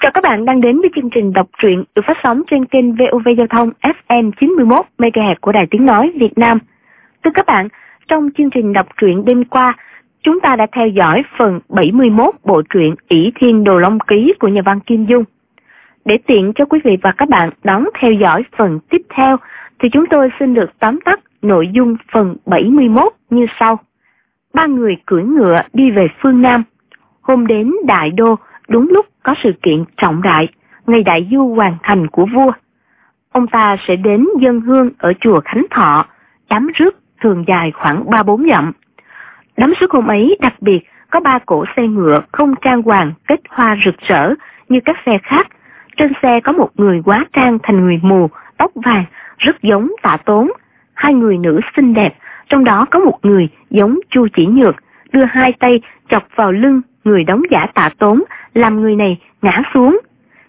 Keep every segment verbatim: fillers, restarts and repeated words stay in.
Chào các bạn đang đến với chương trình đọc truyện được phát sóng trên kênh vê o vê Giao thông ép em chín mươi mốt mê ga héc của Đài Tiếng Nói Việt Nam. Thưa các bạn, trong chương trình đọc truyện đêm qua, chúng ta đã theo dõi phần bảy mươi mốt bộ truyện ỷ Thiên Đồ Long Ký của nhà văn Kim Dung. Để tiện cho quý vị và các bạn đón theo dõi phần tiếp theo, thì chúng tôi xin được tóm tắt nội dung phần bảy mươi mốt như sau. Ba người cưỡi ngựa đi về phương Nam. Hôm đến Đại Đô, đúng lúc có sự kiện trọng đại, ngày đại du hoàn thành của vua. Ông ta sẽ đến dâng hương ở chùa Khánh Thọ, đám rước thường dài khoảng ba bốn dặm. Đám rước hôm ấy đặc biệt có ba cỗ xe ngựa không trang hoàng kết hoa rực rỡ như các xe khác. Trên xe có một người hóa trang thành người mù, tóc vàng, rất giống Tạ Tốn. Hai người nữ xinh đẹp, trong đó có một người giống Chu Chỉ Nhược, đưa hai tay chọc vào lưng người đóng giả Tạ Tốn, làm người này ngã xuống.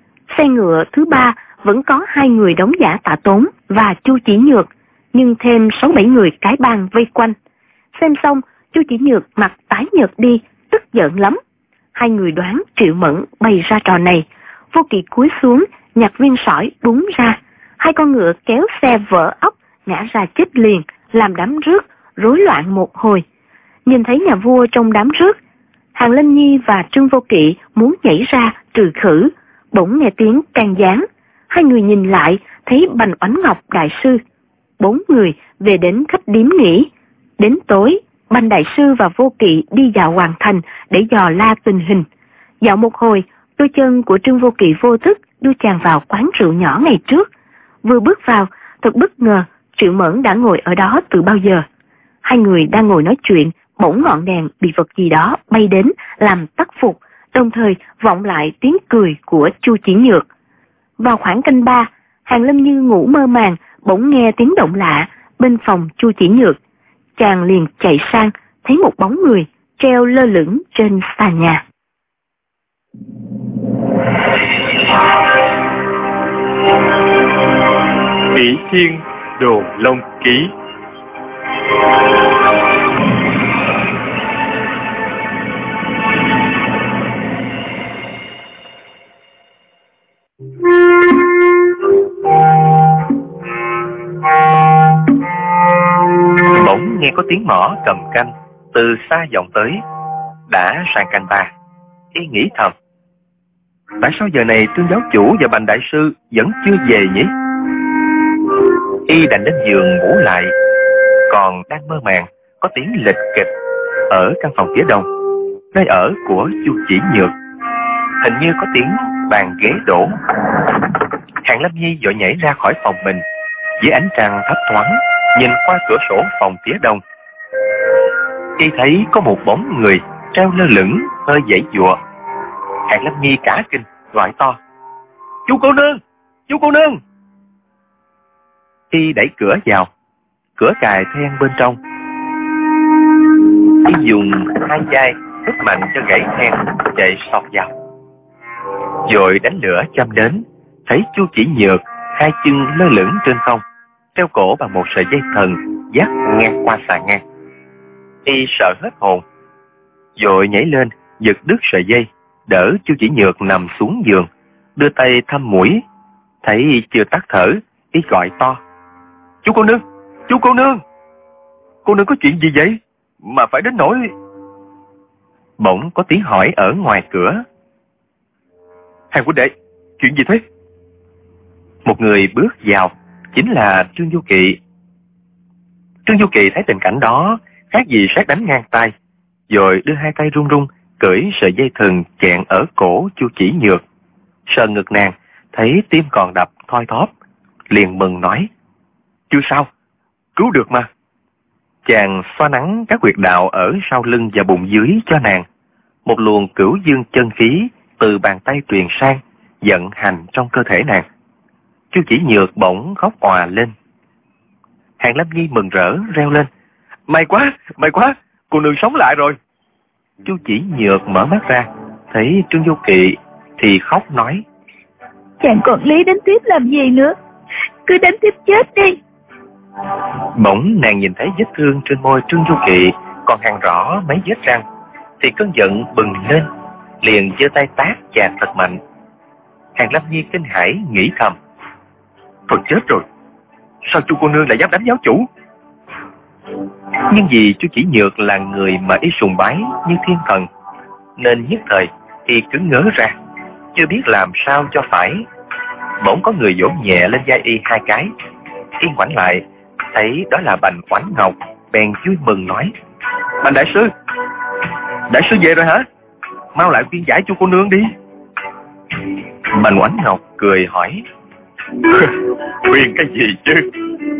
Xe ngựa thứ ba vẫn có hai người đóng giả Tạ Tốn và Chu Chỉ Nhược, nhưng thêm sáu bảy người cái bang vây quanh. Xem xong, Chu Chỉ Nhược mặt tái nhợt đi, tức giận lắm. Hai người đoán Triệu Mẫn bày ra trò này. Vô Kỵ cúi xuống, nhặt viên sỏi búng ra. Hai con ngựa kéo xe vỡ ốc, ngã ra chết liền, làm đám rước rối loạn một hồi. Nhìn thấy nhà vua trong đám rước, Hàng Lâm Nhi và Trương Vô Kỵ muốn nhảy ra trừ khử, bỗng nghe tiếng can gián. Hai người nhìn lại, thấy Bành Oánh Ngọc đại sư. Bốn người về đến khách điếm nghỉ. Đến tối, Bành đại sư và Vô Kỵ đi dạo hoàng thành để dò la tình hình. Dạo một hồi, đôi chân của Trương Vô Kỵ vô thức đưa chàng vào quán rượu nhỏ ngày trước. Vừa bước vào, thật bất ngờ, Triệu Mẫn đã ngồi ở đó từ bao giờ. Hai người đang ngồi nói chuyện, bỗng ngọn đèn bị vật gì đó bay đến làm tắt phục, đồng thời vọng lại tiếng cười của Chu Chỉ Nhược. Vào khoảng canh ba, Hàng Lâm Như ngủ mơ màng, bỗng nghe tiếng động lạ bên phòng Chu Chỉ Nhược. Chàng liền chạy sang, thấy một bóng người treo lơ lửng trên sàn nhà. ỷ Thiên Đồ Long Ký. Bỗng nghe có tiếng mõ cầm canh từ xa vọng tới. Đã sang canh ba, y nghĩ thầm, tại sao giờ này Trương giáo chủ và Bành đại sư vẫn chưa về nhỉ? Y đành lên giường ngủ lại. Còn đang mơ màng, có tiếng lịch kịch ở căn phòng phía đông, nơi ở của Chu Chỉ Nhược. Hình như có tiếng bàn ghế đổ. Hàng Lâm Nhi vội nhảy ra khỏi phòng mình. Dưới ánh trăng thấp thoáng, nhìn qua cửa sổ phòng phía đông, y thấy có một bóng người treo lơ lửng, hơi giãy giụa. Hàng Lâm Nhi cả kinh gọi to, chú cô nương, chú cô nương. Y đẩy cửa vào, cửa cài then bên trong. Y dùng hai chai hít mạnh cho gãy then, chạy sọt vào, rồi đánh lửa châm đến. Thấy Chu Chỉ Nhược hai chân lơ lửng trên không, treo cổ bằng một sợi dây thần dắt ngang qua xà ngang. Y sợ hết hồn, vội nhảy lên giật đứt sợi dây, đỡ Chu Chỉ Nhược nằm xuống giường, đưa tay thăm mũi. Thấy chưa tắt thở, y gọi to, chú cô nương, chú cô nương, cô nương có chuyện gì vậy mà phải đến nỗi... Bỗng có tiếng hỏi ở ngoài cửa, Hàng huynh đệ, chuyện gì thế? Một người bước vào, chính là Trương Du Kỵ. Trương Du Kỵ thấy tình cảnh đó khác gì sét đánh ngang tay, rồi đưa hai tay run run cởi sợi dây thừng chẹn ở cổ Chu Chỉ Nhược. Sờ ngực nàng, thấy tim còn đập thoi thóp, liền mừng nói, chưa sao, cứu được mà. Chàng xoa nắng các huyệt đạo ở sau lưng và bụng dưới cho nàng. Một luồng cửu dương chân khí từ bàn tay truyền sang, vận hành trong cơ thể nàng. Chu Chỉ Nhược bỗng khóc òa lên. Hàng Lâm Nhi mừng rỡ reo lên, may quá, may quá, cô nương sống lại rồi. Chu Chỉ Nhược mở mắt ra, thấy Trương Du Kỵ thì khóc nói, chàng còn lý đánh tiếp làm gì nữa, cứ đánh tiếp chết đi. Bỗng nàng nhìn thấy vết thương trên môi Trương Du Kỵ còn hằn rõ mấy vết răng, thì cơn giận bừng lên, liền giơ tay tát chàng thật mạnh. Hàng Lâm Nhi kinh hãi nghĩ thầm: Thôi chết rồi, sao chu cô nương lại dám đánh giáo chủ? Nhưng vì Chu Chỉ Nhược là người mà y sùng bái như thiên thần, nên nhất thời y cứ ngớ ra, chưa biết làm sao cho phải. Bỗng có người vỗ nhẹ lên vai y hai cái. Y ngoảnh lại, thấy đó là Bành Oánh Ngọc, bèn vui mừng nói: Bành đại sư, đại sư về rồi hả? Mau lại khuyên giải chu cô nương đi. Bành Oánh Ngọc cười hỏi: Khuyên cái gì chứ?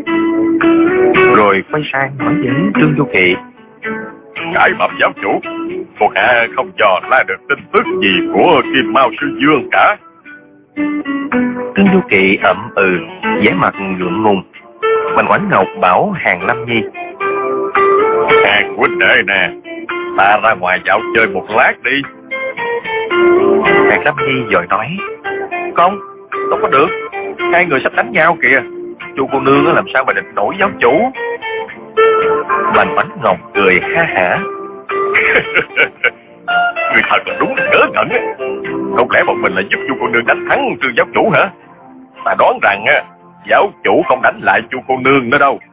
Rồi quay sang hỏi với Trương Du Kỵ: Cải bẩm giáo chủ, thuộc hạ không dò la được tin tức gì của Kim Mao Sư Dương cả. Trương Du Kỵ ậm ừ, vẻ mặt ngượng ngùng. Bành Oánh Ngọc bảo Hàng Lâm Nhi: Hàng huynh đệ nè, ta ra ngoài dạo chơi một lát đi. Hàng Lâm Nhi vội nói: Không, không có được, hai người sắp đánh nhau kìa, chu cô nương làm sao mà địch nổi giáo chủ. Bành Oánh Ngọc cười ha hả: Người thật là đúng là ngớ ngẩn. Không lẽ bọn mình là giúp chu cô nương đánh thắng Trương giáo chủ hả? Ta đoán rằng giáo chủ không đánh lại chu cô nương nữa đâu.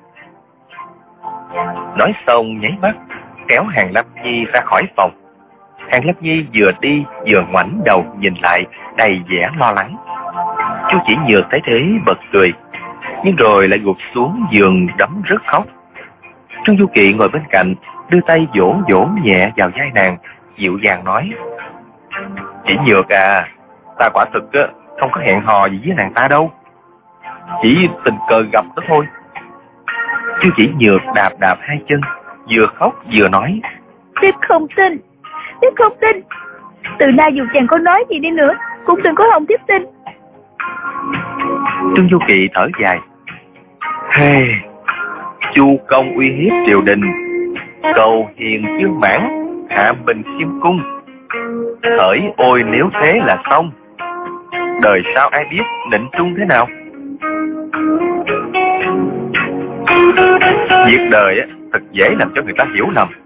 Nói xong nháy mắt kéo Hàng Lâm Nhi ra khỏi phòng. Hàng Lâm Nhi vừa đi vừa ngoảnh đầu nhìn lại, đầy vẻ lo lắng. Chu Chỉ Nhược thấy thế bật cười, nhưng rồi lại gục xuống giường đấm rớt khóc. Trương Du Kỵ ngồi bên cạnh, đưa tay vỗ vỗ nhẹ vào vai nàng, dịu dàng nói: Chỉ Nhược à, ta quả thực không có hẹn hò gì với nàng ta đâu, chỉ tình cờ gặp đó thôi. Chu Chỉ Nhược đạp đạp hai chân, vừa khóc vừa nói: Thiếp không tin, thiếp không tin. Từ nay dù chàng có nói gì đi nữa cũng đừng có hòng thiếp tin. Trương Du Kỵ thở dài: Hey, Chu công uy hiếp triều đình, cầu hiền dương mãn, hạ bình khiêm cung. Hỡi ôi nếu thế là xong, đời sau ai biết định trung thế nào. Việc đời thật dễ làm cho người ta hiểu lầm.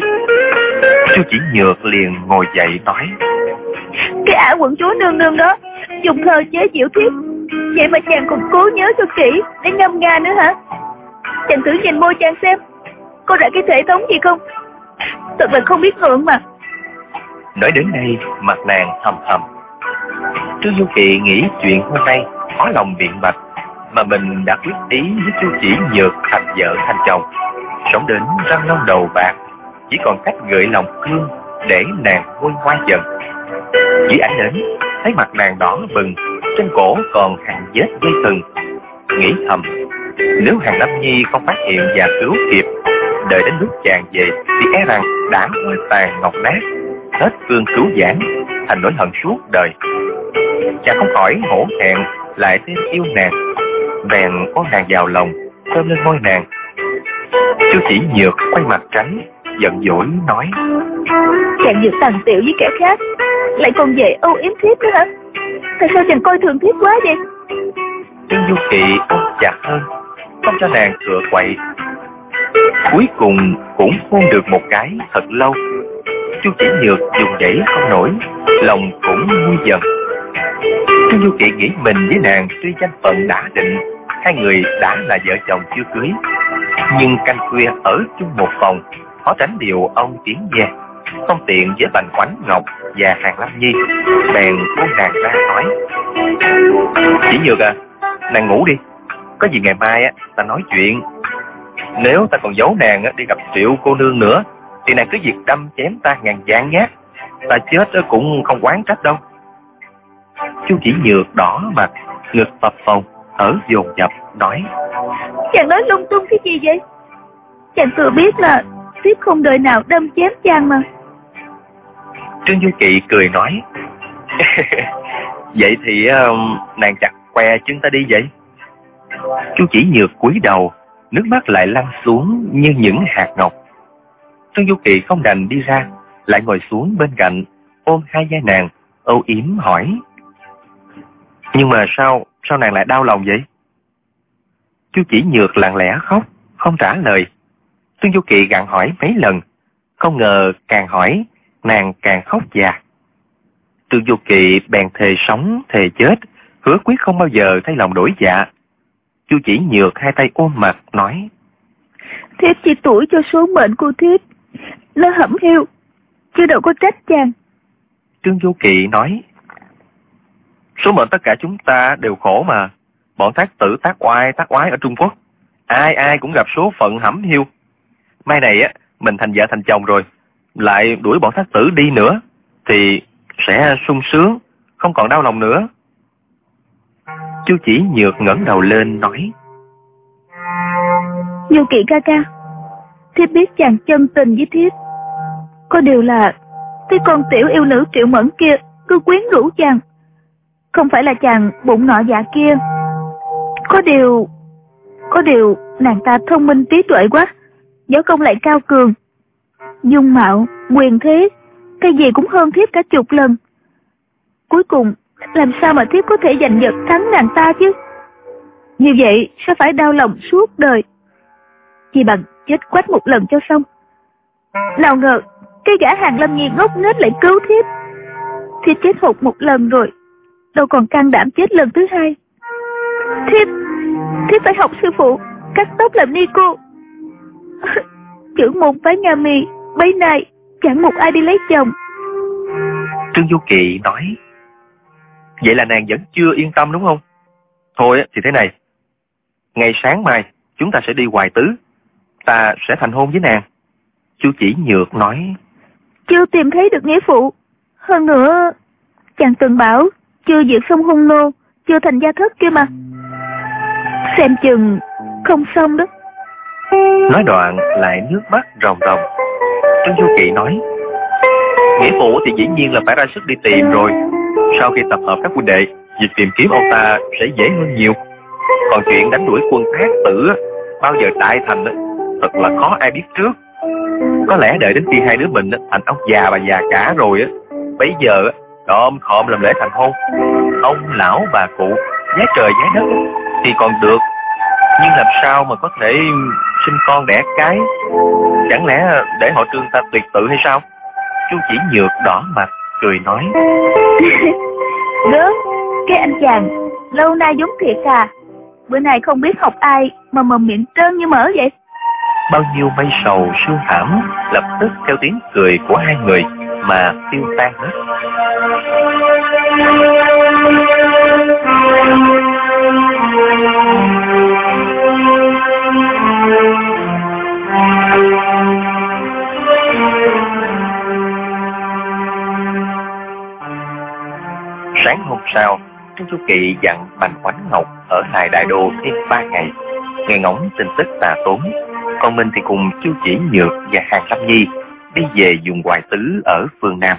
Chu Chỉ Nhược liền ngồi dậy nói: Cái ả quận chúa nương nương đó dùng thơ chế giễu thiếp, vậy mà chàng còn cố nhớ cho kỹ để ngâm nga nữa hả? Chàng thử nhìn môi chàng xem, có ra cái thể thống gì không? Thật là không biết ngượng mà. Nói đến đây mặt nàng thầm thầm. Trương Du Kỵ nghĩ chuyện hôm nay khó lòng biện bạch, mà mình đã quyết ý với Chu Chỉ Nhược thành vợ thành chồng, sống đến răng long đầu bạc, chỉ còn cách gợi lòng thương để nàng nguôi ngoai dần. Chỉ ảnh đến thấy mặt nàng đỏ bừng, trên cổ còn hàng vết dây thừng, nghĩ thầm: Nếu Hàng Lâm Nhi không phát hiện và cứu kịp, đợi đến lúc chàng về thì e rằng đã hoa tàn ngọc nát, hết phương cứu vãn, thành nỗi hận suốt đời. Chàng không khỏi hổ thẹn, lại thêm yêu nàng, bèn ôm nàng vào lòng, ôm lên môi nàng. Chu Chỉ Nhược quay mặt tránh, giận dỗi nói: Chàng vừa tằn tiệu với kẻ khác, lại còn về âu yếm thiếp nữa hả? Tại sao chàng coi thường thiếp quá vậy? Trương Du Kỵ ôm chặt hơn, không cho nàng cựa quậy. Cuối cùng cũng hôn được một cái thật lâu. Chu Chỉ Nhược dùng dãy không nổi, lòng cũng nguôi dần. Trương Du Kỵ nghĩ mình với nàng tuy danh phận đã định, hai người đã là vợ chồng chưa cưới, nhưng canh khuya ở chung một phòng, khó tránh điều ông tiếng ve, không tiện với Bành Oánh Ngọc và Hàng Lâm Nhi, bèn buông nàng ra nói: Chỉ Nhược à, nàng ngủ đi, có gì ngày mai á ta nói chuyện. Nếu ta còn giấu nàng đi gặp Triệu cô nương nữa, thì nàng cứ việc đâm chém ta ngàn vạn nhát, ta chết cũng không oán trách đâu. Chu Chỉ Nhược đỏ mặt, ngực phập phồng, thở dồn dập nói: Chàng nói lung tung cái gì vậy? Chàng thừa biết là thiếp không đời nào đâm chém chàng mà. Trương Du Kỵ cười nói: Vậy thì uh, nàng chặt què chân ta đi vậy. Chu Chỉ Nhược cúi đầu, nước mắt lại lăn xuống như những hạt ngọc. Trương Du Kỵ không đành đi ra, lại ngồi xuống bên cạnh, ôm hai vai nàng, âu yếm hỏi: Nhưng mà sao, sao nàng lại đau lòng vậy? Chu Chỉ Nhược lặng lẽ khóc, không trả lời. Trương Du Kỵ gặng hỏi mấy lần, không ngờ càng hỏi nàng càng khóc già. Trương Du Kỳ bèn thề sống thề chết, hứa quyết không bao giờ thay lòng đổi dạ. Chu Chỉ Nhược hai tay ôm mặt nói: Thiếp chỉ tuổi cho số mệnh của thiếp, nó hẩm hiu, chứ đâu có trách chàng. Trương Du Kỳ nói: Số mệnh tất cả chúng ta đều khổ mà. Bọn thác tử tác oai tác oái ở Trung Quốc, ai ai cũng gặp số phận hẩm hiu. Mai này á, mình thành vợ thành chồng rồi, lại đuổi bọn thác tử đi nữa, thì sẽ sung sướng, không còn đau lòng nữa. Chu Chỉ Nhược ngẩng đầu lên nói: Du Kỳ ca ca, thiếp biết chàng chân tình với thiếp, có điều là cái con tiểu yêu nữ Triệu Mẫn kia cứ quyến rũ chàng. Không phải là chàng bụng nọ dạ kia, có điều có điều nàng ta thông minh trí tuệ quá, võ công lại cao cường, dung mạo quyền thế cái gì cũng hơn thiếp cả chục lần. Cuối cùng làm sao mà thiếp có thể giành giật thắng nàng ta chứ? Như vậy sẽ phải đau lòng suốt đời. Chỉ bằng chết quách một lần cho xong. Nào ngờ cái gã Hàn Lâm Nhi ngốc nghếch lại cứu thiếp. Thiếp chết hụt một lần rồi, đâu còn can đảm chết lần thứ hai. Thiếp Thiếp phải học sư phụ cắt tóc làm ni cô. Trưởng môn phái Nga Mi bấy nay chẳng một ai đi lấy chồng. Trương Du Kỳ nói: Vậy là nàng vẫn chưa yên tâm đúng không? Thôi thì thế này, ngày sáng mai chúng ta sẽ đi Hoài Tứ, ta sẽ thành hôn với nàng. Chu Chỉ Nhược nói: Chưa tìm thấy được nghĩa phụ. Hơn nữa chàng từng bảo chưa diệt xong hung nô, chưa thành gia thất kia mà, xem chừng không xong đó. Nói đoạn lại nước mắt ròng ròng. Trương Du Kỳ nói: Nghĩa phụ thì dĩ nhiên là phải ra sức đi tìm rồi. Sau khi tập hợp các huynh đệ, việc tìm kiếm ông ta sẽ dễ hơn nhiều. Còn chuyện đánh đuổi quân thác tử bao giờ đại thành, thật là khó ai biết trước. Có lẽ đợi đến khi hai đứa mình thành ông già bà già cả rồi, bấy giờ đom khom làm lễ thành hôn, ông lão bà cụ giá trời giá đất thì còn được, nhưng làm sao mà có thể sinh con đẻ cái? Chẳng lẽ để họ Trương ta tuyệt tự hay sao? Chu Chỉ Nhược đỏ mặt cười nói: Được, cái anh chàng lâu nay giống thiệt à, bữa nay không biết học ai mà mồm miệng trơn như mỡ vậy. Bao nhiêu mây sầu sương thảm lập tức theo tiếng cười của hai người mà tiêu tan hết. Sáng hôm sau, Trương Du Kỳ dặn Bành Oánh Ngọc ở lại Đại Đô thêm ba ngày, nghe ngóng tin tức Tà Tốn. Còn mình thì cùng Chu Chỉ Nhược và Hàn Lâm Nhi đi về vùng Hoài Tứ ở phương Nam.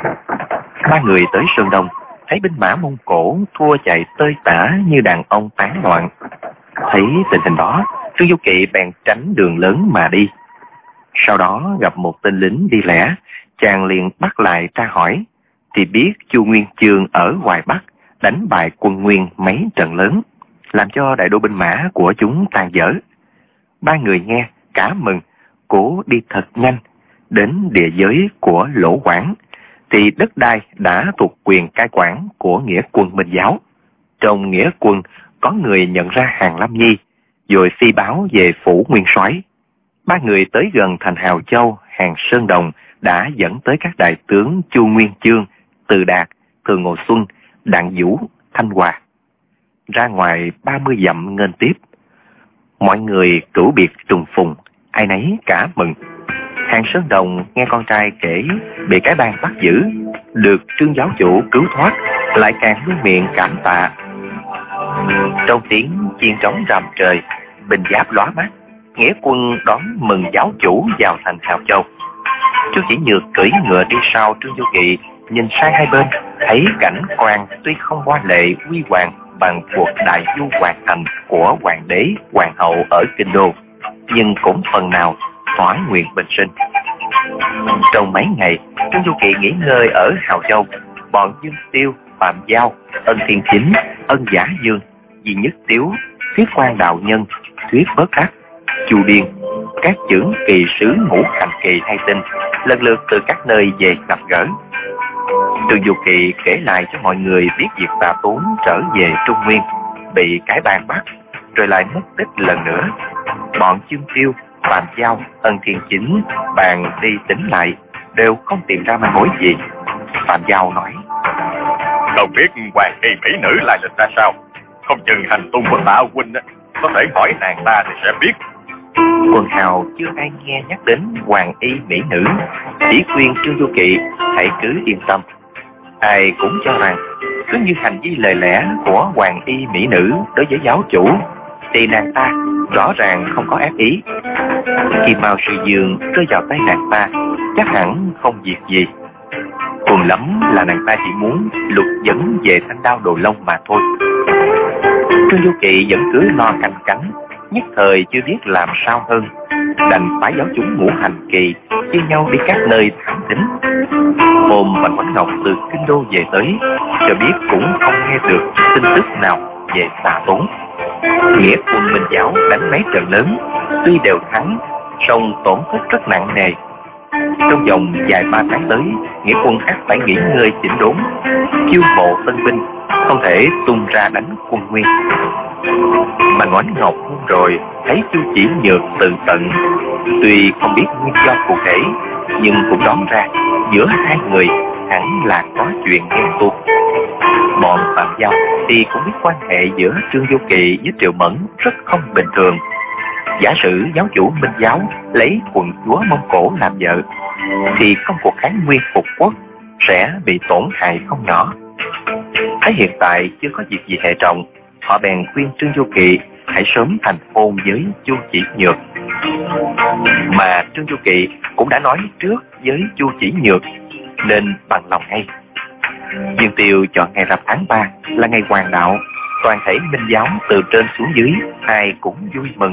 Ba người tới Sơn Đông, thấy binh mã Mông Cổ thua chạy tơi tả như đàn ông tán loạn. Thấy tình hình đó, Trương Du Kỳ bèn tránh đường lớn mà đi. Sau đó gặp một tên lính đi lẻ, chàng liền bắt lại tra hỏi, thì biết Chu Nguyên Chương ở Hoài Bắc đánh bại quân Nguyên mấy trận lớn, làm cho đại đô binh mã của chúng tan vỡ. Ba người nghe cả mừng, cố đi thật nhanh đến địa giới của Lỗ Quảng, thì đất đai đã thuộc quyền cai quản của nghĩa quân Minh Giáo. Trong nghĩa quân có người nhận ra Hàn Lâm Nhi, rồi phi báo về phủ nguyên soái. Ba người tới gần thành Hào Châu, Hàn Sơn Đồng đã dẫn tới các đại tướng Chu Nguyên Chương, Từ Đạt, Thường Ngộ Xuân, Đặng Vũ, Thanh Hòa. Ra ngoài ba mươi dặm nghênh tiếp. Mọi người cửu biệt trùng phùng, ai nấy cả mừng. Hàn Sơn Đồng nghe con trai kể bị cái bang bắt giữ, được Trương giáo chủ cứu thoát, lại càng luôn miệng cảm tạ. Trong tiếng chiên trống rầm trời, binh giáp lóa mắt, nghĩa quân đón mừng giáo chủ vào thành Hào Châu. Trương Chỉ Nhược cưỡi ngựa đi sau Trương Du Kỳ, nhìn sang hai bên, thấy cảnh quan tuy không hoa lệ huy hoàng bằng cuộc đại du hoàn thành của hoàng đế, hoàng hậu ở kinh đô, nhưng cũng phần nào thỏa nguyện bình sinh. Trong mấy ngày, Trương Du Kỳ nghỉ ngơi ở Hào Châu, bọn Dương Tiêu, Phạm Giao, Ân Thiên Chính, Ân Giả Dương, Di Nhất Tiếu, Thuyết Quan Đạo Nhân, Thuyết Bất Đắc, Chu Điên, các chưởng kỳ sứ ngũ hành kỳ hay tinh lần lượt từ các nơi về gặp gỡ. Trương Du Kỳ kể lại cho mọi người biết việc Tạ Tốn trở về Trung Nguyên, bị cái bang bắt, rồi lại mất tích lần nữa. Bọn Chương Tiêu, Phạm Giao, Ân Thiên Chính bàn đi tính lại, đều không tìm ra manh mối gì. Phạm Giao nói: Không biết hoàng y mỹ nữ lại lịch ra sao, không chừng hành tung của Tạ huynh á, có thể hỏi nàng ta thì sẽ biết. Quần hào chưa ai nghe nhắc đến hoàng y mỹ nữ, chỉ khuyên Trương Du Kỵ hãy cứ yên tâm. Ai cũng cho rằng cứ như hành vi lời lẽ của hoàng y mỹ nữ đối với giáo chủ thì nàng ta rõ ràng không có ác ý. Khi Mao Sư Dương rơi vào tay nàng ta chắc hẳn không việc gì, cùng lắm là nàng ta chỉ muốn lục dẫn về Thanh Đao Đồ Long mà thôi. Trương Du Kỵ vẫn cứ lo canh cánh, nhất thời chưa biết làm sao hơn, đành phải giáo chúng Ngũ Hành Kỳ chia nhau đi các nơi thám thính. Hôm Bạch Quánh Ngọc từ Kinh Đô về tới, cho biết cũng không nghe được tin tức nào về Tạ Tốn. Nghĩa quân Minh Giáo đánh mấy trận lớn, tuy đều thắng, song tổn thất rất nặng nề. Trong vòng vài ba tháng tới, nghĩa quân ắt phải nghỉ ngơi chỉnh đốn, chiêu mộ tân binh, không thể tung ra đánh quân Nguyên. Mà Ngoãn Ngọc hôm rồi thấy Chu Chỉ Nhược tự tận, tuy không biết nguyên do cụ thể, nhưng cũng đoán ra giữa hai người hẳn là có chuyện ghen tuông. Bọn Phạm Giao thì cũng biết quan hệ giữa Trương Du Kỵ với Triệu Mẫn rất không bình thường. Giả sử giáo chủ Minh Giáo lấy quận chúa Mông Cổ làm vợ, thì công cuộc kháng Nguyên phục quốc sẽ bị tổn hại không nhỏ. Thấy hiện tại chưa có việc gì hệ trọng, họ bèn khuyên Trương Du Kỵ hãy sớm thành hôn với Chu Chỉ Nhược. Mà Trương Du Kỵ cũng đã nói trước với Chu Chỉ Nhược nên bằng lòng ngay. Dương Tiêu chọn ngày rằm tháng ba là ngày hoàng đạo, toàn thể Minh Giáo từ trên xuống dưới ai cũng vui mừng.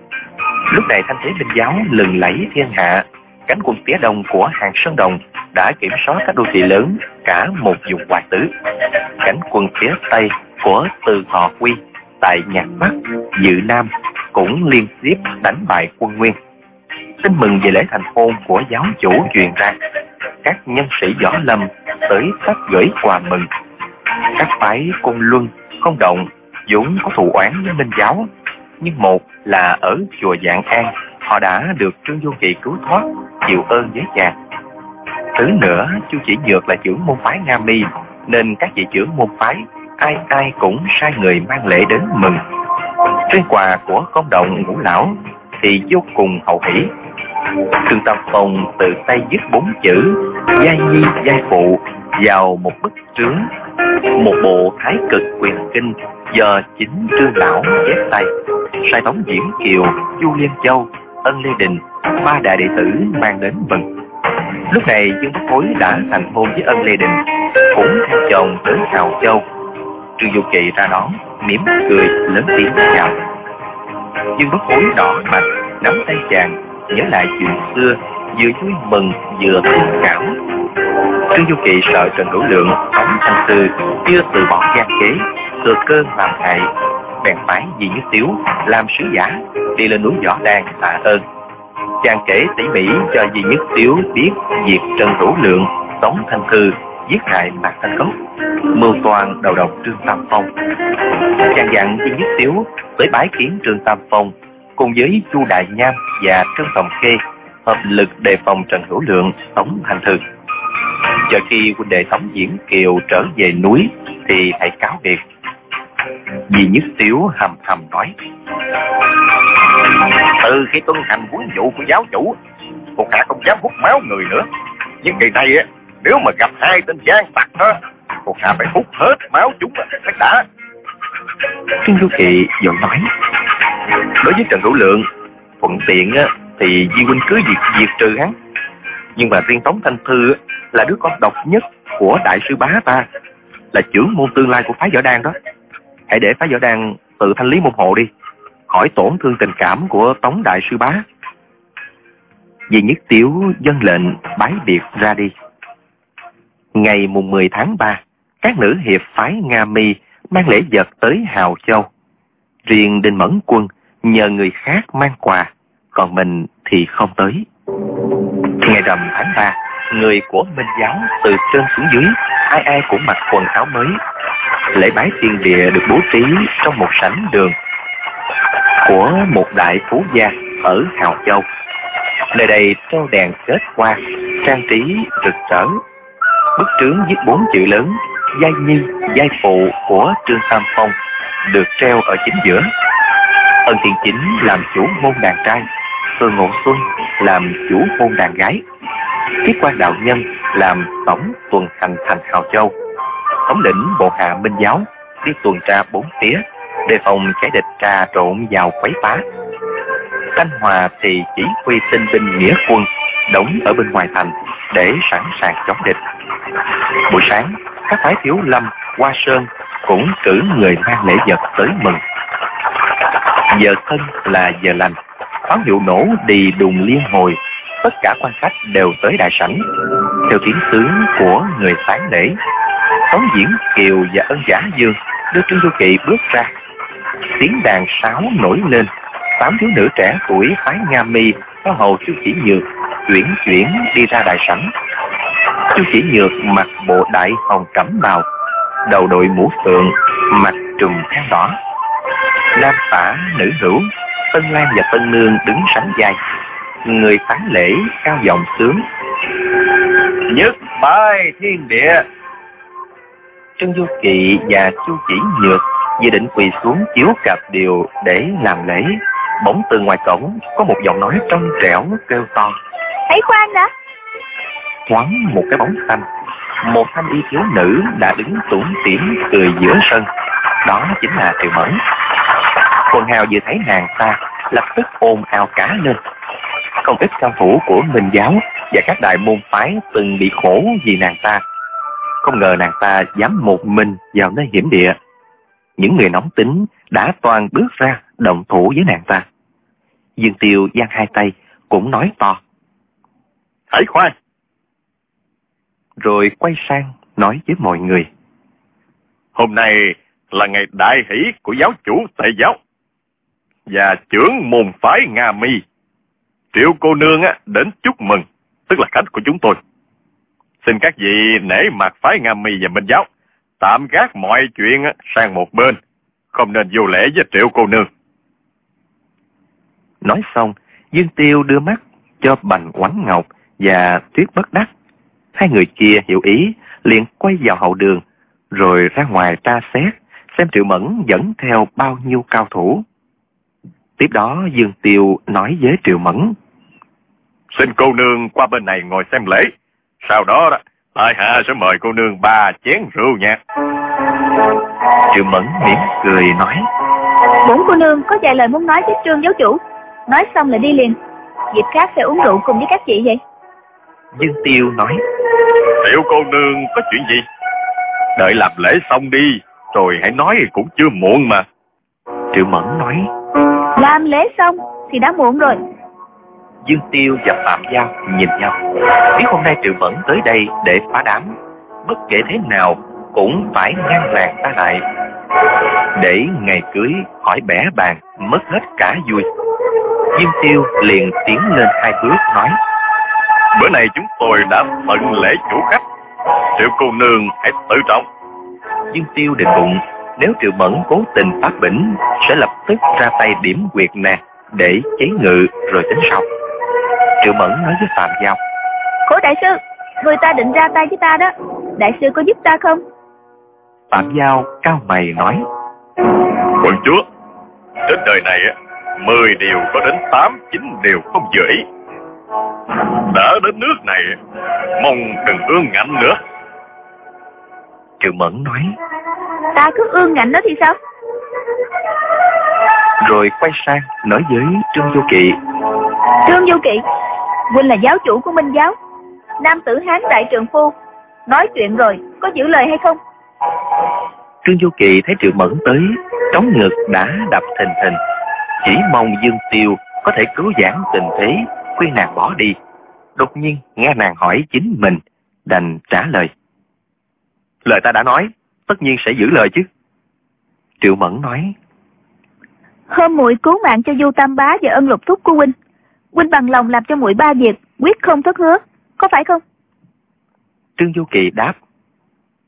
Lúc này thanh thế Minh Giáo lừng lẫy thiên hạ, cánh quân phía đông của Hàn Sơn Đồng đã kiểm soát các đô thị lớn cả một vùng Hoài Tứ. Cánh quân phía tây của Từ Thọ Quy tại Nhạc Bắc, Dự Nam cũng liên tiếp đánh bại quân Nguyên. Tin mừng về lễ thành hôn của giáo chủ truyền ra, các nhân sĩ võ lâm tới tấp gửi quà mừng. Các phái Côn Luân, Không Động vốn có thù oán với Minh Giáo, nhưng một là ở chùa Vạn An họ đã được Trương Du Kỵ cứu thoát, chịu ơn với chàng. Thứ nữa, Chu Chỉ Nhược là trưởng môn phái Nga Mi, nên các vị trưởng môn phái ai ai cũng sai người mang lễ đến mừng. Riêng quà của Công Động Ngũ Lão thì vô cùng hậu hỷ. Trương Tam Phong tự tay viết bốn chữ Giai Nhi Giai Phụ vào một bức trướng, một bộ Thái Cực Quyền Kinh do chính Trương Lão chép tay, sai tống Diễn Kiều, Chu Liên Châu, Ân Lê Đình, ba đại đệ tử mang đến mừng. Lúc này Dương Bất Hối đã thành hôn với Ân Lê Đình, cũng theo chồng tới Hào Châu. Trương Du Kỵ ra đón, mỉm cười lớn tiếng chào. Dương Bất Hối đỏ mặt nắm tay chàng, nhớ lại chuyện xưa, vừa vui mừng vừa thương cảm. Trương Du Kỵ sợ Trần Hữu Lượng, Tống Thanh Thư chưa từ bỏ gian kế, thừa cơ làm hại, bèn phái Di Nhất Tiếu làm sứ giả đi lên núi Võ Đan tạ ơn. Chàng kể tỉ mỉ cho Di Nhất Tiếu biết việc Trần Hữu Lượng, Tống Thanh Thư giết hại Mạc Thanh Cốc, mưu toan đầu độc Trương Tam Phong. Chàng dặn Di Nhất Tiếu tới bái kiến Trương Tam Phong cùng với Chu Đại Nham và Trương Tòng Khê hợp lực đề phòng Trần Hữu Lượng, Tống Thanh Thư. Chờ khi huynh đệ Tống Diễn Kiều trở về núi thì hãy cáo biệt. Di Nhất Tiếu hầm hầm nói: Từ khi tuân hành huấn vụ của giáo chủ, thuộc hạ không dám hút máu người nữa. Nhưng kỳ này á, nếu mà gặp hai tên gian tặc á, thuộc hạ phải hút hết máu chúng mới đã. Trương Du Kỵ vội nói: Đối với Trần Hữu Lượng, thuận tiện á, thì Di huynh cứ việc diệt trừ hắn. Nhưng mà riêng Tống Thanh Thư á, là đứa con độc nhất của đại sư bá ta, là trưởng môn tương lai của phái Võ Đan đó. Hãy để phái Võ Đan tự thanh lý môn hộ đi, khỏi tổn thương tình cảm của Tống đại sư bá. Di Nhất Tiếu vâng lệnh bái biệt ra đi. Ngày mùng mười tháng ba, các nữ hiệp phái Nga Mi mang lễ vật tới Hào Châu. Riêng Đinh Mẫn Quân nhờ người khác mang quà, còn mình thì không tới. Ngày rằm tháng ba, người của Minh Giáo từ trên xuống dưới ai ai cũng mặc quần áo mới. Lễ bái tiên địa được bố trí trong một sảnh đường của một đại phú gia ở Hào Châu. Nơi đây treo đèn kết hoa, trang trí rực rỡ. Bức trướng viết bốn chữ lớn Giai Nhi, Giai Phụ của Trương Tam Phong được treo ở chính giữa. Ân Thiên Chính làm chủ môn đàn trai, Phương Ngộ Xuân làm chủ môn đàn gái. Tiết Quan đạo nhân làm tổng tuần hành thành Hào Châu. Thống lĩnh bộ hạ Minh Giáo đi tuần tra bốn phía, đề phòng kẻ địch trà trộn vào quấy phá. Thanh Hòa thì chỉ huy tinh binh nghĩa quân đóng ở bên ngoài thành để sẵn sàng chống địch. Buổi sáng, các phái Thiếu Lâm, Hoa Sơn cũng cử người mang lễ vật tới mừng. Giờ thân là giờ lành, pháo hiệu nổ đi đùng liên hồi, tất cả quan khách đều tới đại sảnh. Theo tiếng sướng của người tán lễ, Tống Diễn Kiều và Ân Giả Dương đưa Trương Du Kỵ bước ra. Tiếng đàn sáo nổi lên, tám thiếu nữ trẻ tuổi phái Nga Mi có hầu Chu Chỉ Nhược chuyển chuyển đi ra đại sảnh. Chu Chỉ Nhược mặc bộ đại hồng cẩm bào, đầu đội mũ phượng, mặt trùm than đỏ. Nam tả nữ hữu, Tân Lan và Tân Nương đứng sánh vai. Người tán lễ cao giọng sướng: Nhất bái thiên địa. Trương Du Kỵ và Chu Chỉ Nhược dự định quỳ xuống chiếu cạp điều để làm lễ. Bỗng từ ngoài cổng có một giọng nói trong trẻo kêu to: Hãy khoan đã. Thoáng một cái bóng xanh, một thanh y thiếu nữ đã đứng tủm tỉm cười giữa sân. Đó chính là Triệu Mẫn. Quần hào vừa thấy nàng ta lập tức ồn ào cả lên. Không ít cao thủ của Minh Giáo và các đại môn phái từng bị khổ vì nàng ta. Không ngờ nàng ta dám một mình vào nơi hiểm địa. Những người nóng tính đã toàn bước ra động thủ với nàng ta. Dương Tiêu giang hai tay cũng nói to: Hãy khoan. Rồi quay sang nói với mọi người: Hôm nay là ngày đại hỷ của giáo chủ Tề Giáo và trưởng môn phái Nga Mi. Triệu cô nương á, đến chúc mừng, tức là khách của chúng tôi. Xin các vị nể mặt phái Nga Mi và Minh Giáo, tạm gác mọi chuyện á, sang một bên, không nên vô lễ với Triệu cô nương. Nói xong, Dương Tiêu đưa mắt cho Bành Oánh Ngọc và Tuyết Bất Đắc. Hai người kia hiểu ý, liền quay vào hậu đường, rồi ra ngoài tra xét, xem Triệu Mẫn dẫn theo bao nhiêu cao thủ. Tiếp đó Dương Tiêu nói với Triệu Mẫn: Xin cô nương qua bên này ngồi xem lễ. Sau đó, đó tại hạ sẽ mời cô nương ba chén rượu nha. Triệu Mẫn mỉm cười nói: Bốn cô nương có vài lời muốn nói với Trương giáo chủ. Nói xong là đi liền. Dịp khác sẽ uống rượu cùng với các chị vậy. Dương Tiêu nói: Tiểu cô nương có chuyện gì? Đợi làm lễ xong đi, rồi hãy nói cũng chưa muộn mà. Triệu Mẫn nói: Làm lễ xong thì đã muộn rồi. Dương Tiêu và Phạm Giao nhìn nhau, biết hôm nay Triệu Mẫn tới đây để phá đám, bất kể thế nào cũng phải ngăn làng ta lại, để ngày cưới khỏi bẻ bàn mất hết cả vui. Dương Tiêu liền tiến lên hai bước nói: Bữa nay chúng tôi đã tận lễ chủ khách, Triệu cô nương hãy tự trọng. Dương Tiêu định bụng, nếu Triệu Mẫn cố tình phát bỉnh, sẽ lập tức ra tay điểm quyệt nàng để chế ngự rồi tính sau. Triệu Mẫn nói với Phạm Giao: Khổ đại sư, người ta định ra tay với ta đó, đại sư có giúp ta không? Phạm Giao cao mày nói: Quận chúa, trên đời này mười điều có đến tám chín điều không vừa ý. Đã đến nước này, mong đừng ương ngạnh nữa. Triệu Mẫn nói: Ta cứ ương ngạnh đó thì sao? Rồi quay sang nói với Trương Du Kỵ: Trương Du Kỵ, huynh là giáo chủ của Minh Giáo, nam tử Hán đại trượng phu, nói chuyện rồi có giữ lời hay không? Trương Du Kỵ thấy Triệu Mẫn tới, trống ngực đã đập thình thình, chỉ mong Dương Tiêu có thể cứu vãn tình thế, khuyên nàng bỏ đi. Đột nhiên nghe nàng hỏi chính mình, đành trả lời: Lời ta đã nói, tất nhiên sẽ giữ lời chứ. Triệu Mẫn nói: Hôm muội cứu mạng cho Du Tam Bá và ân lục thúc của huynh, huynh bằng lòng làm cho muội ba việc, quyết không thất hứa, có phải không? Trương Du Kỵ đáp: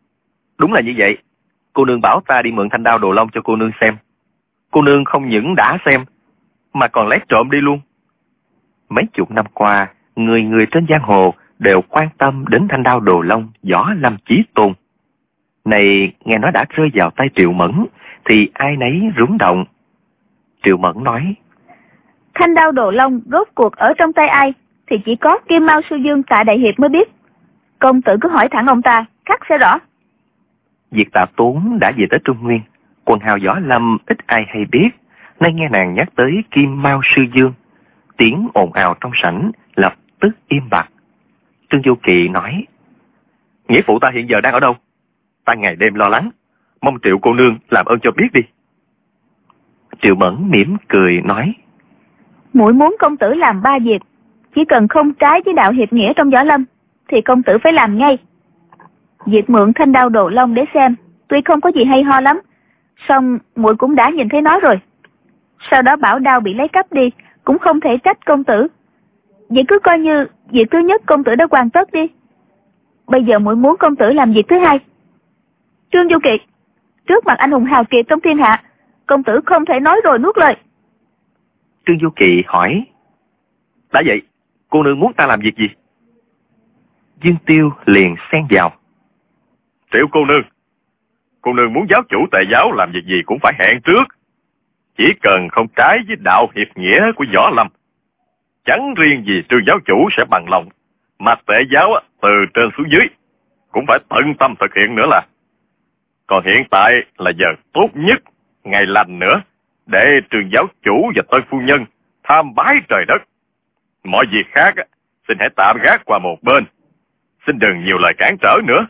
Đúng là như vậy. Cô nương bảo ta đi mượn thanh đao Đồ Long cho cô nương xem. Cô nương không những đã xem, mà còn lấy trộm đi luôn. Mấy chục năm qua, người người trên giang hồ đều quan tâm đến thanh đao Đồ Long Võ Lâm Chí Tôn. Này nghe nói đã rơi vào tay Triệu Mẫn, thì ai nấy rúng động. Triệu Mẫn nói: Thanh đao Đồ Long rốt cuộc ở trong tay ai thì chỉ có Kim Mao Sư Dương Tạ Đại Hiệp mới biết. Công tử cứ hỏi thẳng ông ta, khắc sẽ rõ. Việc Tạ Tốn đã về tới Trung Nguyên, quần hào Võ Lâm ít ai hay biết. Nay nghe nàng nhắc tới Kim Mao Sư Dương, tiếng ồn ào trong sảnh lập tức im bặt. Trương Du Kỳ nói: Nghĩa phụ ta hiện giờ đang ở đâu? Ta ngày đêm lo lắng, mong Triệu cô nương làm ơn cho biết đi. Triệu Mẫn mỉm cười nói: Muội muốn công tử làm ba việc, chỉ cần không trái với đạo hiệp nghĩa trong Võ Lâm thì công tử phải làm ngay. Việc mượn thanh đao Đồ Long để xem tuy không có gì hay ho lắm, song muội cũng đã nhìn thấy nó rồi. Sau đó bảo đao bị lấy cắp đi cũng không thể trách công tử. Vậy cứ coi như việc thứ nhất công tử đã hoàn tất đi. Bây giờ muội muốn công tử làm việc thứ hai. Trương Du Kiệt, trước mặt anh hùng hào kiệt trong thiên hạ, công tử không thể nói rồi nuốt lời. Trương Du Kỳ hỏi: Đã vậy, cô nương muốn ta làm việc gì? Dương Tiêu liền xen vào: Triệu cô nương, cô nương muốn giáo chủ Tề giáo làm việc gì cũng phải hẹn trước. Chỉ cần không trái với đạo hiệp nghĩa của Võ Lâm, chẳng riêng gì Trương giáo chủ sẽ bằng lòng, mà Tề giáo từ trên xuống dưới cũng phải tận tâm thực hiện nữa là. Còn hiện tại là giờ tốt nhất, ngày lành nữa, để Trương giáo chủ và Tân phu nhân tham bái trời đất. Mọi việc khác xin hãy tạm gác qua một bên. Xin đừng nhiều lời cản trở nữa.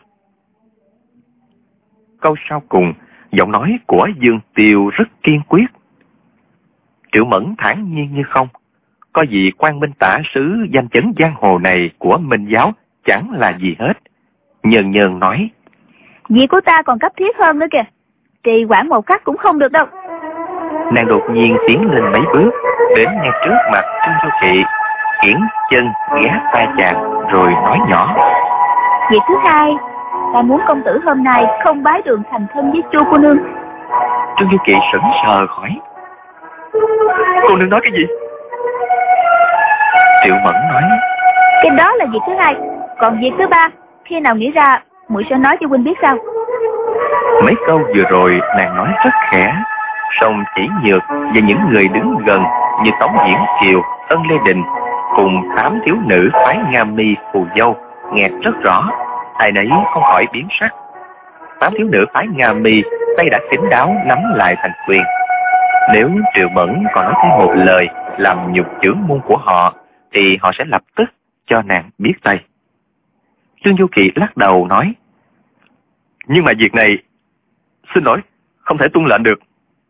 Câu sau cùng, giọng nói của Dương Tiêu rất kiên quyết. Triệu Mẫn thản nhiên như không, có gì Quang Minh tả sứ danh chấn giang hồ này của Minh giáo chẳng là gì hết. Nhờn nhờn nói: Việc của ta còn cấp thiết hơn nữa kìa, trì hoãn một khắc cũng không được đâu. Nàng đột nhiên tiến lên mấy bước, đến ngay trước mặt Trương Du Kỵ, kiễng chân ghé tai chàng rồi nói nhỏ: Việc thứ hai, ta muốn công tử hôm nay không bái đường thành thân với Chu cô nương. Trương Du Kỵ sững sờ hỏi: Cô nương nói cái gì? Triệu Mẫn nói: Cái đó là việc thứ hai, còn việc thứ ba khi nào nghĩ ra muội sẽ nói cho huynh biết sao. Mấy câu vừa rồi nàng nói rất khẽ, song chỉ nhược và những người đứng gần như Tống Diễn Kiều, Ân Lê Đình cùng tám thiếu nữ phái Nga Mi Phù Dâu nghe rất rõ, ai nấy không khỏi biến sắc. Tám thiếu nữ phái Nga Mi tay đã kín đáo nắm lại thành quyền. Nếu Triệu Mẫn còn nói thêm một lời làm nhục chưởng môn của họ, thì họ sẽ lập tức cho nàng biết tay. Trương Du Kỳ lắc đầu nói: Nhưng mà việc này, xin lỗi, không thể tuân lệnh được.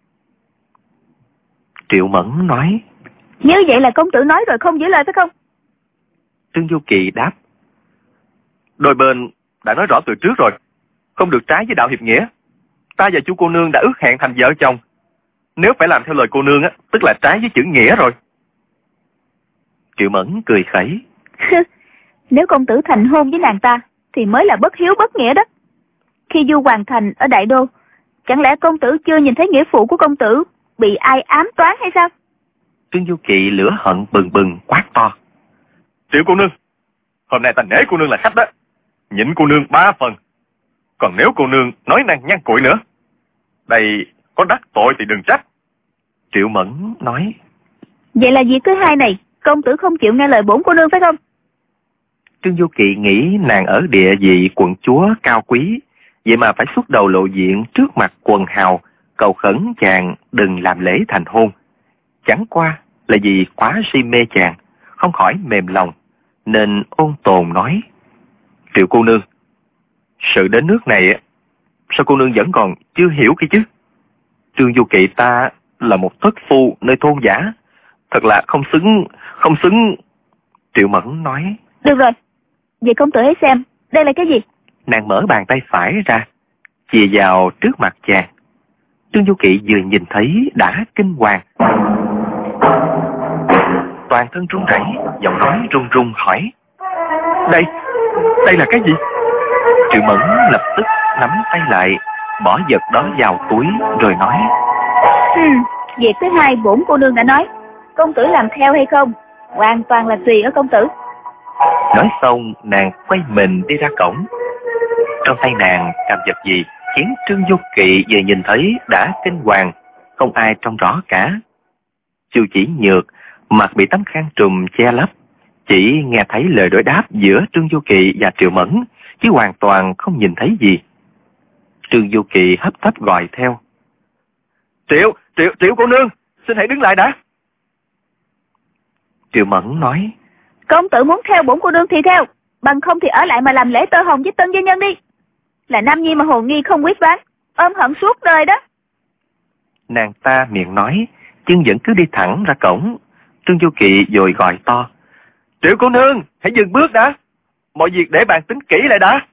Triệu Mẫn nói: Như vậy là công tử nói rồi không giữ lời phải không? Trương Du Kỳ đáp: Đôi bên đã nói rõ từ trước rồi, không được trái với đạo hiệp nghĩa. Ta và chú cô nương đã ước hẹn thành vợ chồng, nếu phải làm theo lời cô nương á, tức là trái với chữ nghĩa rồi. Triệu Mẫn cười khẩy: Nếu công tử thành hôn với nàng ta thì mới là bất hiếu bất nghĩa đó. Khi Du Hoàng Thành ở Đại Đô, chẳng lẽ công tử chưa nhìn thấy nghĩa phụ của công tử bị ai ám toán hay sao? Trương Du Kỵ lửa hận bừng bừng quát to: Triệu cô nương, hôm nay ta nể cô nương là khách đó, nhịn cô nương ba phần. Còn nếu cô nương nói năng nhăn cuội nữa, đây có đắc tội thì đừng trách. Triệu Mẫn nói: Vậy là việc thứ hai này công tử không chịu nghe lời bổn cô nương phải không? Trương Du Kỵ nghĩ nàng ở địa vị quận chúa cao quý, vậy mà phải xuất đầu lộ diện trước mặt quần hào, cầu khẩn chàng đừng làm lễ thành hôn. Chẳng qua là vì quá si mê chàng, không khỏi mềm lòng, nên ôn tồn nói: Triệu cô nương, sự đến nước này, sao cô nương vẫn còn chưa hiểu kia chứ? Trương Du Kỵ ta là một thất phu nơi thôn giả, thật là không xứng, không xứng. Triệu Mẫn nói: Được rồi, vậy công tử hãy xem, đây là cái gì? Nàng mở bàn tay phải ra, chìa vào trước mặt chàng. Trương Du Kỵ vừa nhìn thấy đã kinh hoàng, toàn thân run rẩy, giọng nói run run hỏi: Đây, đây là cái gì? Triệu Mẫn lập tức nắm tay lại, bỏ vật đó vào túi rồi nói: Ừ, việc thứ hai bổn cô nương đã nói, công tử làm theo hay không hoàn toàn là tùy ở công tử. Nói xong nàng quay mình đi ra cổng. Trong tay nàng cầm vật gì khiến Trương Vô Kỵ vừa nhìn thấy đã kinh hoàng, không ai trông rõ cả. Chu Chỉ Nhược mặt bị tấm khăn trùm che lấp, chỉ nghe thấy lời đối đáp giữa Trương Vô Kỵ và Triệu Mẫn, chứ hoàn toàn không nhìn thấy gì. Trương Vô Kỵ hấp tấp gọi theo: Triệu, Triệu, Triệu cô nương, xin hãy đứng lại đã. Triệu Mẫn nói: Công tử muốn theo bổn cô nương thì theo, bằng không thì ở lại mà làm lễ tơ hồng với Tân Gia Nhân đi. Là nam nhi mà hồ nghi không quyết đoán, ôm hận suốt đời đó. Nàng ta miệng nói, chân vẫn cứ đi thẳng ra cổng. Trương Vô Kỵ vội gọi to: Triệu cô nương, hãy dừng bước đã, mọi việc để bàn tính kỹ lại đã.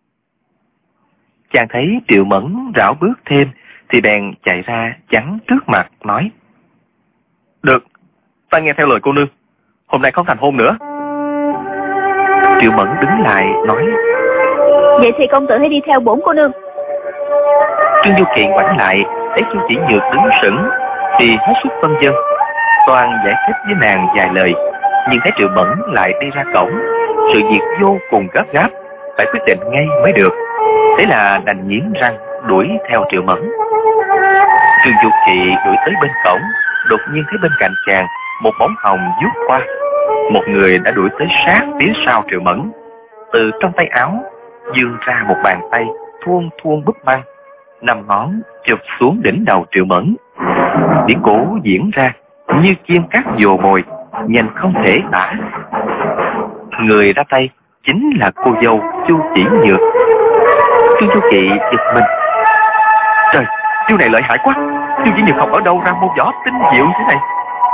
Chàng thấy Triệu Mẫn rảo bước thêm thì bèn chạy ra chắn trước mặt nói: Được, ta nghe theo lời cô nương, hôm nay không thành hôn nữa. Triệu Mẫn đứng lại nói: Vậy thì công tử hãy đi theo bổn cô nương. Trương Vô Kỵ ngoảnh lại thấy Chu Chỉ Nhược đứng sững thì hết sức phân vân, toàn giải thích với nàng vài lời, nhưng thấy Triệu Mẫn lại đi ra cổng, sự việc vô cùng gấp gáp, phải quyết định ngay mới được. Thế là đành nghiến răng đuổi theo Triệu Mẫn. Trương Vô Kỵ đuổi tới bên cổng, đột nhiên thấy bên cạnh chàng một bóng hồng vút qua. Một người đã đuổi tới sát phía sau Triệu Mẫn, từ trong tay áo vươn ra một bàn tay thuôn thuôn búp băng, năm ngón chụp xuống đỉnh đầu Triệu Mẫn. Điển cố diễn ra như chim cắt vồ mồi, nhanh không thể tả. Người ra tay chính là cô dâu Chu Chỉ Nhược. Trương Vô Kỵ giật mình: Trời, chiêu này lợi hại quá, Chu Chỉ Nhược học ở đâu ra môn võ tinh diệu như thế này?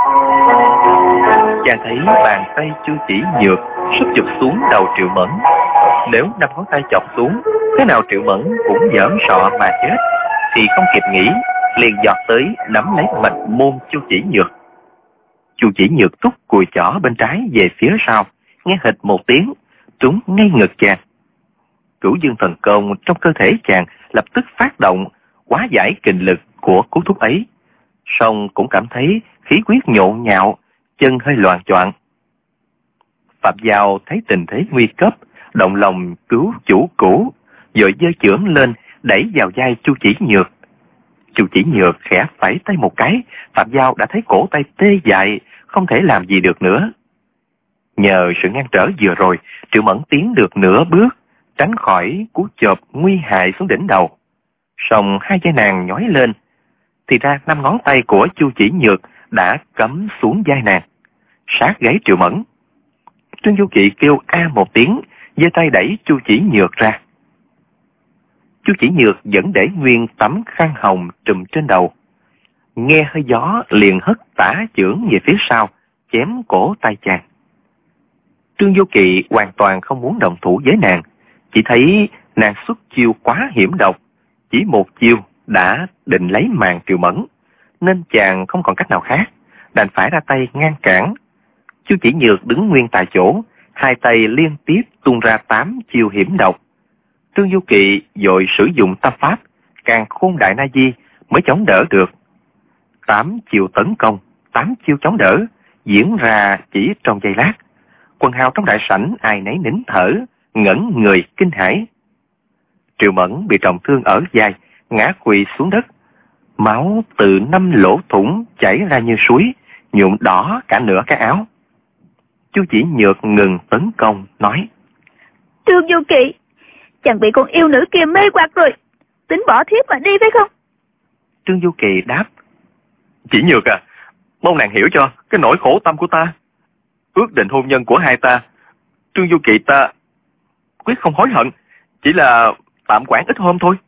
Chàng thấy bàn tay Chu Chỉ Nhược sắp chụp xuống đầu Triệu Mẫn. Nếu năm ngón tay chọc xuống, thế nào Triệu Mẫn cũng giỡn sọ mà chết, thì không kịp nghĩ, liền giọt tới nắm lấy mạch môn Chu Chỉ Nhược. Chu Chỉ Nhược túc cùi chỏ bên trái về phía sau, nghe hịch một tiếng, trúng ngay ngực chàng. Cửu dương thần công trong cơ thể chàng lập tức phát động, hóa giải kình lực của cú thúc ấy, song cũng cảm thấy khí huyết nhộn nhạo, chân hơi loạng choạng. Phạm Giao thấy tình thế nguy cấp, động lòng cứu chủ cũ, vội giơ chưởng lên đẩy vào vai Chu Chỉ Nhược. Chu Chỉ Nhược khẽ phẩy tay một cái, Phạm Giao đã thấy cổ tay tê dại, không thể làm gì được nữa. Nhờ sự ngăn trở vừa rồi, Triệu Mẫn tiến được nửa bước, tránh khỏi cú chộp nguy hại xuống đỉnh đầu. Song hai vai nàng nhói lên, thì ra năm ngón tay của Chu Chỉ Nhược đã cắm xuống vai nàng, sát gáy Triệu Mẫn. Trương Vô Kỵ kêu a một tiếng, giơ tay đẩy Chu Chỉ Nhược ra. Chu Chỉ Nhược vẫn để nguyên tấm khăn hồng trùm trên đầu, nghe hơi gió liền hất tả chưởng về phía sau, chém cổ tay chàng. Trương Vô Kỵ hoàn toàn không muốn đồng thủ với nàng, chỉ thấy nàng xuất chiêu quá hiểm độc, chỉ một chiêu đã định lấy mạng Triệu Mẫn, nên chàng không còn cách nào khác, đành phải ra tay ngăn cản. Chu Chỉ Nhược đứng nguyên tại chỗ, hai tay liên tiếp tung ra tám chiêu hiểm độc. Trương Vô Kỵ vội sử dụng tâm pháp Càn Khôn Đại Na Di mới chống đỡ được. Tám chiêu tấn công, tám chiêu chống đỡ diễn ra chỉ trong giây lát. Quần hào trong đại sảnh ai nấy nín thở, ngẩn người kinh hãi. Triệu Mẫn bị trọng thương ở vai, ngã quỵ xuống đất, máu từ năm lỗ thủng chảy ra như suối, nhuộm đỏ cả nửa cái áo. Chu Chỉ Nhược ngừng tấn công, nói: Trương Vô Kỵ, chàng bị con yêu nữ kia mê hoặc rồi, tính bỏ thiếp mà đi phải không? Trương Vô Kỵ đáp: Chỉ Nhược à, mong nàng hiểu cho cái nỗi khổ tâm của ta. Ước định hôn nhân của hai ta, Trương Vô Kỵ ta quyết không hối hận, chỉ là tạm quản ít hôm thôi.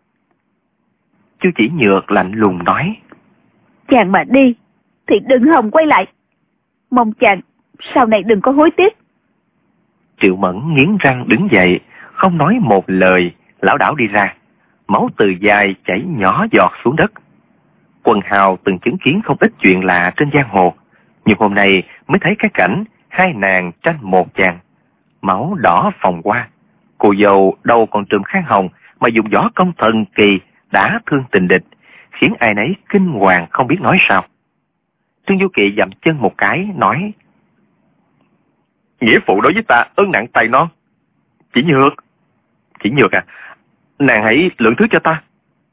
Chu Chỉ Nhược lạnh lùng nói: Chàng mà đi thì đừng hòng quay lại, mong chàng sau này đừng có hối tiếc. Triệu Mẫn nghiến răng đứng dậy, không nói một lời, lảo đảo đi ra, máu từ vai chảy nhỏ giọt xuống đất. Quần hào từng chứng kiến không ít chuyện lạ trên giang hồ, nhưng hôm nay mới thấy cái cảnh hai nàng tranh một chàng. Máu đỏ phồng qua, cô dâu đầu còn trùm khăn hồng mà dùng võ công thần kỳ đã thương tình địch, khiến ai nấy kinh hoàng không biết nói sao. Trương Du Kỳ dậm chân một cái, nói: Nghĩa phụ đối với ta ơn nặng tài non. Chỉ Nhược, Chỉ Nhược à, nàng hãy lượng thứ cho ta.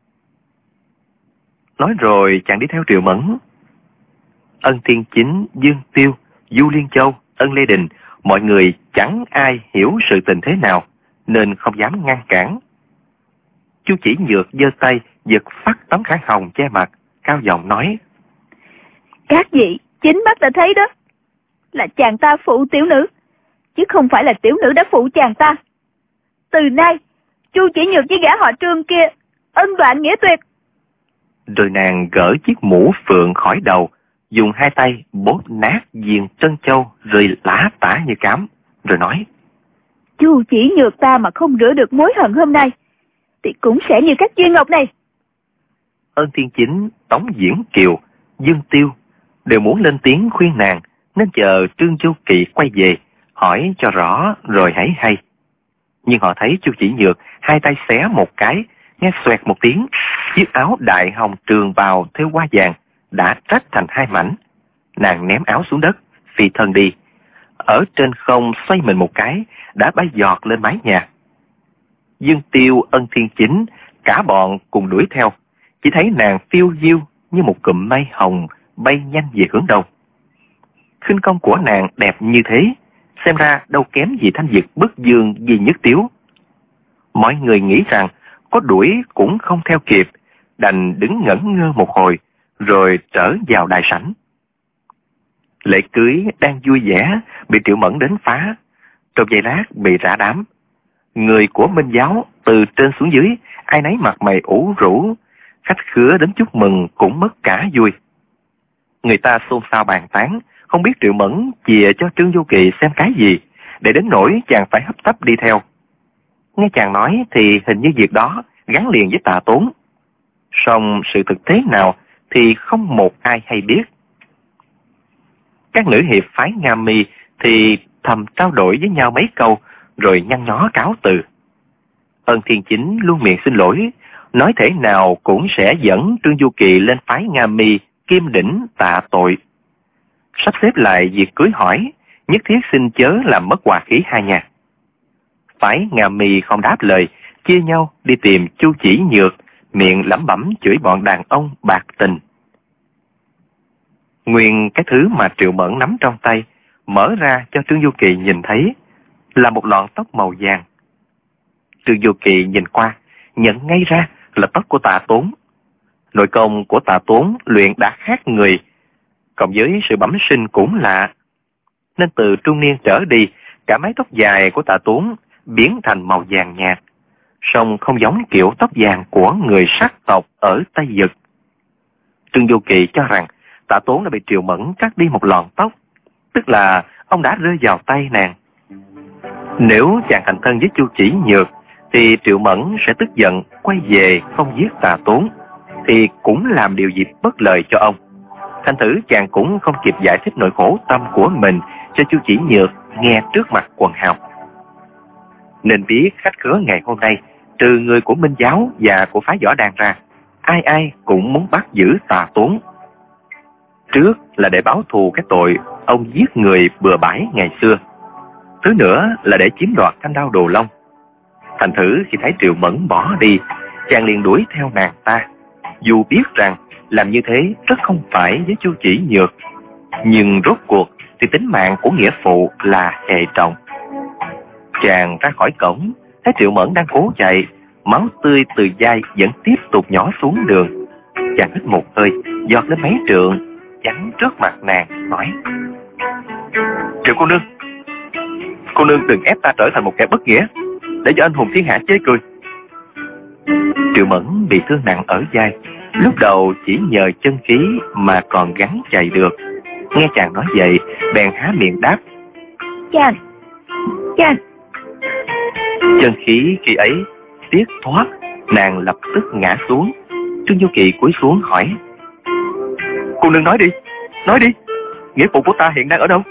Nói rồi chàng đi theo Triệu Mẫn. Ân Thiên Chính, Dương Tiêu, Du Liên Châu, Ân Lê Đình, mọi người chẳng ai hiểu sự tình thế nào, nên không dám ngăn cản. Chu Chỉ Nhược giơ tay giật phát tấm khăn hồng che mặt, cao giọng nói: Các vị chính mắt đã thấy đó, là chàng ta phụ tiểu nữ, chứ không phải là tiểu nữ đã phụ chàng ta. Từ nay Chu Chỉ Nhược với gã họ Trương kia ân đoạn nghĩa tuyệt. Rồi nàng gỡ chiếc mũ phượng khỏi đầu, dùng hai tay bóp nát viền trân châu rơi lả tả như cám, rồi nói: Chu Chỉ Nhược ta mà không rửa được mối hận hôm nay, thì cũng sẽ như các viên ngọc này. Ân Thiên Chính, Tống Diễn Kiều, Dương Tiêu đều muốn lên tiếng khuyên nàng, nên chờ Trương Du Kỳ quay về hỏi cho rõ rồi hãy hay. Nhưng họ thấy Chu Chỉ Nhược hai tay xé một cái, nghe xoẹt một tiếng, chiếc áo đại hồng trường bào thêu hoa vàng đã rách thành hai mảnh. Nàng ném áo xuống đất, phi thân đi, ở trên không xoay mình một cái, đã bay giọt lên mái nhà. Dương Tiêu, Ân Thiên Chính, cả bọn cùng đuổi theo, chỉ thấy nàng phiêu diêu như một cụm mây hồng bay nhanh về hướng đông. Khinh công của nàng đẹp như thế, xem ra đâu kém gì Thanh Việt Bức Dương Di Nhất Tiếu. Mọi người nghĩ rằng có đuổi cũng không theo kịp, đành đứng ngẩn ngơ một hồi, rồi trở vào đại sảnh. Lễ cưới đang vui vẻ, bị Triệu Mẫn đến phá, trong giây lát bị rã đám. Người của Minh Giáo từ trên xuống dưới, ai nấy mặt mày ủ rũ, khách khứa đến chúc mừng cũng mất cả vui. Người ta xôn xao bàn tán, không biết Triệu Mẫn chìa cho Trương Du Kỳ xem cái gì, để đến nỗi chàng phải hấp tấp đi theo. Nghe chàng nói thì hình như việc đó gắn liền với Tạ Tốn. Song sự thực thế nào thì không một ai hay biết. Các nữ hiệp phái Nga Mi thì thầm trao đổi với nhau mấy câu, rồi nhăn nhó cáo từ. Ân Thiên Chính luôn miệng xin lỗi, nói thế nào cũng sẽ dẫn Trương Du Kỳ lên phái Nga Mi kim đỉnh tạ tội. Sắp xếp lại việc cưới hỏi, nhất thiết xin chớ làm mất hòa khí hai nhà. Phái Nga Mi không đáp lời, chia nhau đi tìm Chu Chỉ Nhược, miệng lẩm bẩm chửi bọn đàn ông bạc tình. Nguyên cái thứ mà Triệu Mẫn nắm trong tay, mở ra cho Trương Du Kỳ nhìn thấy, là một lọn tóc màu vàng. Trương Du Kỳ nhìn qua, nhận ngay ra là tóc của Tạ Tốn. Nội công của Tạ Tốn luyện đã khác người, cộng với sự bẩm sinh cũng lạ, nên từ trung niên trở đi, cả mái tóc dài của Tạ Tốn biến thành màu vàng nhạt, song không giống kiểu tóc vàng của người sắc tộc ở Tây Dực. Trương Du Kỳ cho rằng Tạ Tốn đã bị Triệu Mẫn cắt đi một lọn tóc, tức là ông đã rơi vào tay nàng. Nếu chàng thành thân với Chu Chỉ Nhược, thì Triệu Mẫn sẽ tức giận quay về không giết Tạ Tốn, thì cũng làm điều gì bất lợi cho ông. Thành thử chàng cũng không kịp giải thích nỗi khổ tâm của mình cho Chu Chỉ Nhược nghe trước mặt quần hào. Nên biết khách khứa ngày hôm nay, trừ người của Minh Giáo và của phái Võ Đàn ra, ai ai cũng muốn bắt giữ Tạ Tốn. Trước là để báo thù cái tội ông giết người bừa bãi ngày xưa, thứ nữa là để chiếm đoạt thanh đao Đồ Long. Thành thử khi thấy Triệu Mẫn bỏ đi, chàng liền đuổi theo nàng ta, dù biết rằng làm như thế rất không phải với Chu Chỉ Nhược, nhưng rốt cuộc thì tính mạng của nghĩa phụ là hệ trọng. Chàng ra khỏi cổng, thấy Triệu Mẫn đang cố chạy, máu tươi từ vai vẫn tiếp tục nhỏ xuống đường. Chàng hít một hơi, giọt lên mấy trượng, chắn trước mặt nàng, nói: Triệu cô nương, cô nương đừng ép ta trở thành một kẻ bất nghĩa, để cho anh hùng thiên hạ chế cười. Triệu Mẫn bị thương nặng ở vai, lúc đầu chỉ nhờ chân khí mà còn gắng chạy được. Nghe chàng nói vậy, bèn há miệng đáp: Chàng, chàng. Chân khí khi ấy tiết thoát, nàng lập tức ngã xuống. Trương Du Kỳ cúi xuống hỏi: Cô nương nói đi, nói đi, nghĩa phụ của ta hiện đang ở đâu?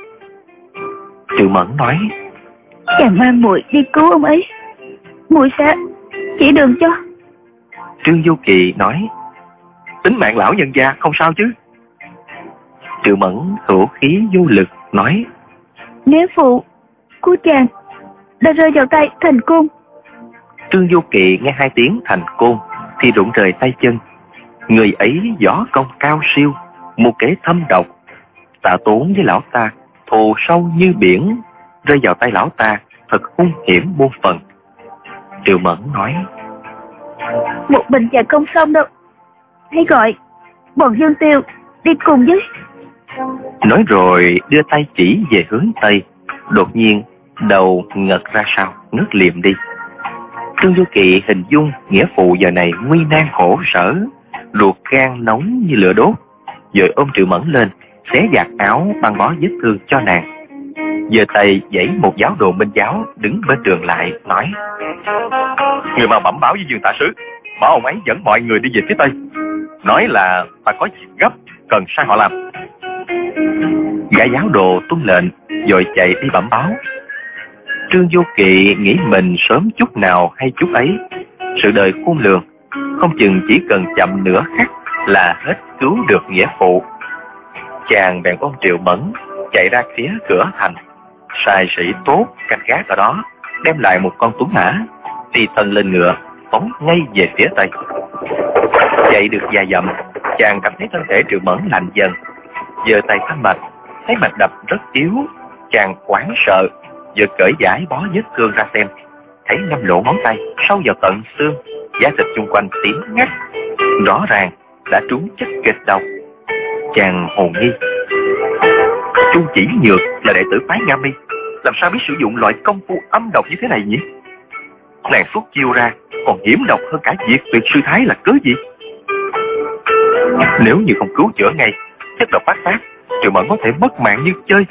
Triệu Mẫn nói: Chàng mang muội đi cứu ông ấy, muội sẽ chỉ đường cho. Trương Du Kỳ nói, tính mạng lão nhân gia không sao chứ? Triệu Mẫn hữu khí vô lực nói, Nghĩa phụ của chàng đã rơi vào tay Thành Côn. Trương Du Kỳ nghe hai tiếng Thành Côn thì rụng rời tay chân. Người ấy võ công cao siêu, một kẻ thâm độc. Tạ Tốn với lão ta thù sâu như biển, rơi vào tay lão ta thật hung hiểm muôn phần. Triệu Mẫn nói, một mình chàng không xong đâu, hãy gọi bọn Dương Tiêu đi cùng với. Nói rồi đưa tay chỉ về hướng Tây. Đột nhiên đầu ngật ra sau, ngất liệm đi. Trương Du Kỳ hình dung nghĩa phụ giờ này nguy nan khổ sở, ruột gan nóng như lửa đốt, rồi ôm Triệu Mẫn lên, xé giặt áo băng bó vết thương cho nàng. Giờ tay dãy một giáo đồ Minh giáo đứng bên đường lại nói, người mau bẩm báo với Dương Tả Sứ, bảo ông ấy dẫn mọi người đi về phía Tây, nói là ta có việc gấp cần sai họ làm. Gã giáo đồ tuân lệnh rồi chạy đi bẩm báo. Trương Du Kỳ nghĩ mình sớm chút nào hay chút ấy, sự đời khôn lường, không chừng chỉ cần chậm nửa khắc là hết cứu được nghĩa phụ. Chàng bèn ôm Triệu Mẫn chạy ra phía cửa thành, sai sĩ tốt canh gác ở đó, đem lại một con tuấn mã, thì thân lên ngựa phóng ngay về phía Tây. Chạy được vài dặm, chàng cảm thấy thân thể Triệu Mẫn lạnh dần, giơ tay thăm mạch, thấy mạch đập rất yếu. Chàng hoảng sợ, vừa cởi vải bó vết thương ra xem, thấy năm lỗ ngón tay sâu vào tận xương, da thịt chung quanh tím ngắt, rõ ràng đã trúng chất kịch độc. Chàng hồn nghi, Chu Chỉ Nhược là đệ tử phái Nga Mi, làm sao biết sử dụng loại công phu âm độc như thế này nhỉ? Nàng xuất chiêu ra còn hiểm độc hơn cả việc tuyệt sư thái là cớ gì? Nếu như không cứu chữa ngay, chất độc phát tác, Triệu Mẫn có thể mất mạng như chơi.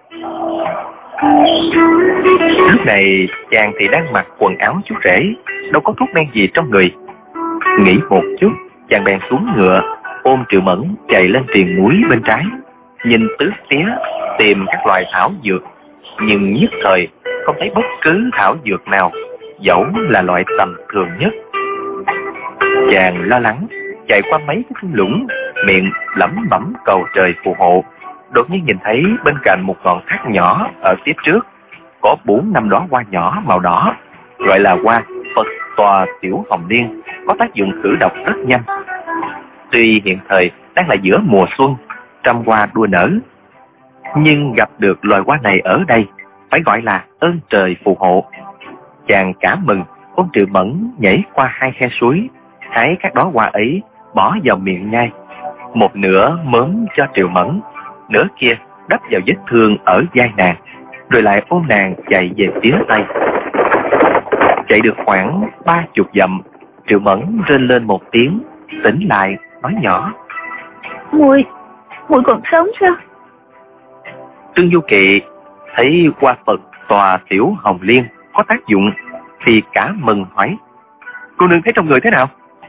Lúc này chàng thì đang mặc quần áo chú rể, đâu có thuốc men gì trong người. Nghĩ một chút, chàng bèn xuống ngựa, ôm Triệu Mẫn chạy lên triền núi bên trái, nhìn tứ phía tìm các loài thảo dược, nhưng nhất thời không thấy bất cứ thảo dược nào, dẫu là loại tầm thường nhất. Chàng lo lắng chạy qua mấy cái thung lũng, miệng lẩm bẩm cầu trời phù hộ. Đột nhiên nhìn thấy bên cạnh một ngọn thác nhỏ ở phía trước có bốn năm đóa hoa nhỏ màu đỏ, gọi là hoa Phật Tòa Tiểu Hồng Liên, có tác dụng khử độc rất nhanh. Tuy hiện thời đang là giữa mùa xuân, trăm hoa đua nở, nhưng gặp được loài hoa này ở đây phải gọi là ơn trời phù hộ. Chàng cảm mừng ôm Triệu Mẫn nhảy qua hai khe suối, hái các đóa hoa ấy bỏ vào miệng nhai, một nửa mớm cho Triệu Mẫn, nửa kia đắp vào vết thương ở vai nàng, rồi lại ôm nàng chạy về phía Tây. Chạy được khoảng ba chục dặm, Triệu Mẫn rên lên một tiếng, tỉnh lại nói nhỏ, Muội, muội còn sống sao? Trương Du Kỳ thấy hoa Phật Tòa Tiểu Hồng Liên có tác dụng thì cả mừng hỏi, cô nương thấy trong người thế nào?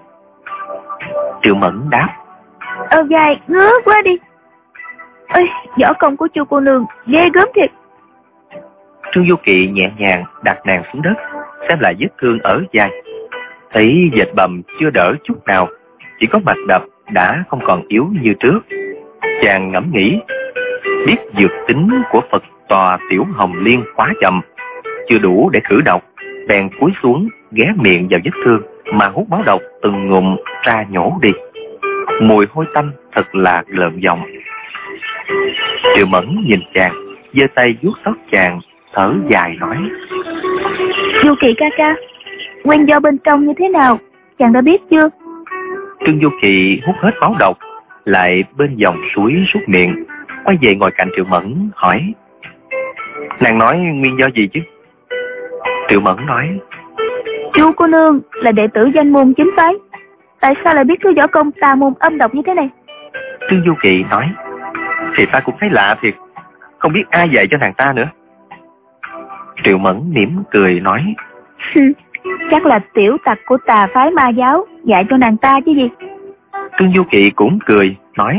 Triệu Mẫn đáp, Ở vai ngứa quá đi. Ơi, võ công của chu cô nương ghê gớm thiệt. Trương Du Kỳ nhẹ nhàng đặt nàng xuống đất, xem lại vết thương ở vai, thấy vết bầm chưa đỡ chút nào, chỉ có mạch đập đã không còn yếu như trước. Chàng ngẫm nghĩ, biết dược tính của Phật Tòa Tiểu Hồng Liên quá chậm, chưa đủ để khử độc, bèn cúi xuống ghé miệng vào vết thương mà hút máu độc từng ngụm ra nhổ đi. Mùi hôi tanh thật là lợm giọng. Triệu Mẫn nhìn chàng, giơ tay vuốt tóc chàng, thở dài nói, Du Kỳ ca ca, nguyên do bên trong như thế nào, chàng đã biết chưa? Trương Du Kỳ hút hết máu độc, lại bên dòng suối súc miệng, quay về ngồi cạnh Triệu Mẫn hỏi, nàng nói nguyên do gì chứ? Triệu Mẫn nói, Chu cô nương là đệ tử danh môn chính phái, tại sao lại biết thứ võ công tà môn âm độc như thế này? Trương Du Kỳ nói, thì ta cũng thấy lạ thiệt, không biết ai dạy cho nàng ta nữa. Triệu Mẫn mỉm cười nói, chắc là tiểu tặc của tà phái ma giáo dạy cho nàng ta chứ gì. Trương Du Kỳ cũng cười nói,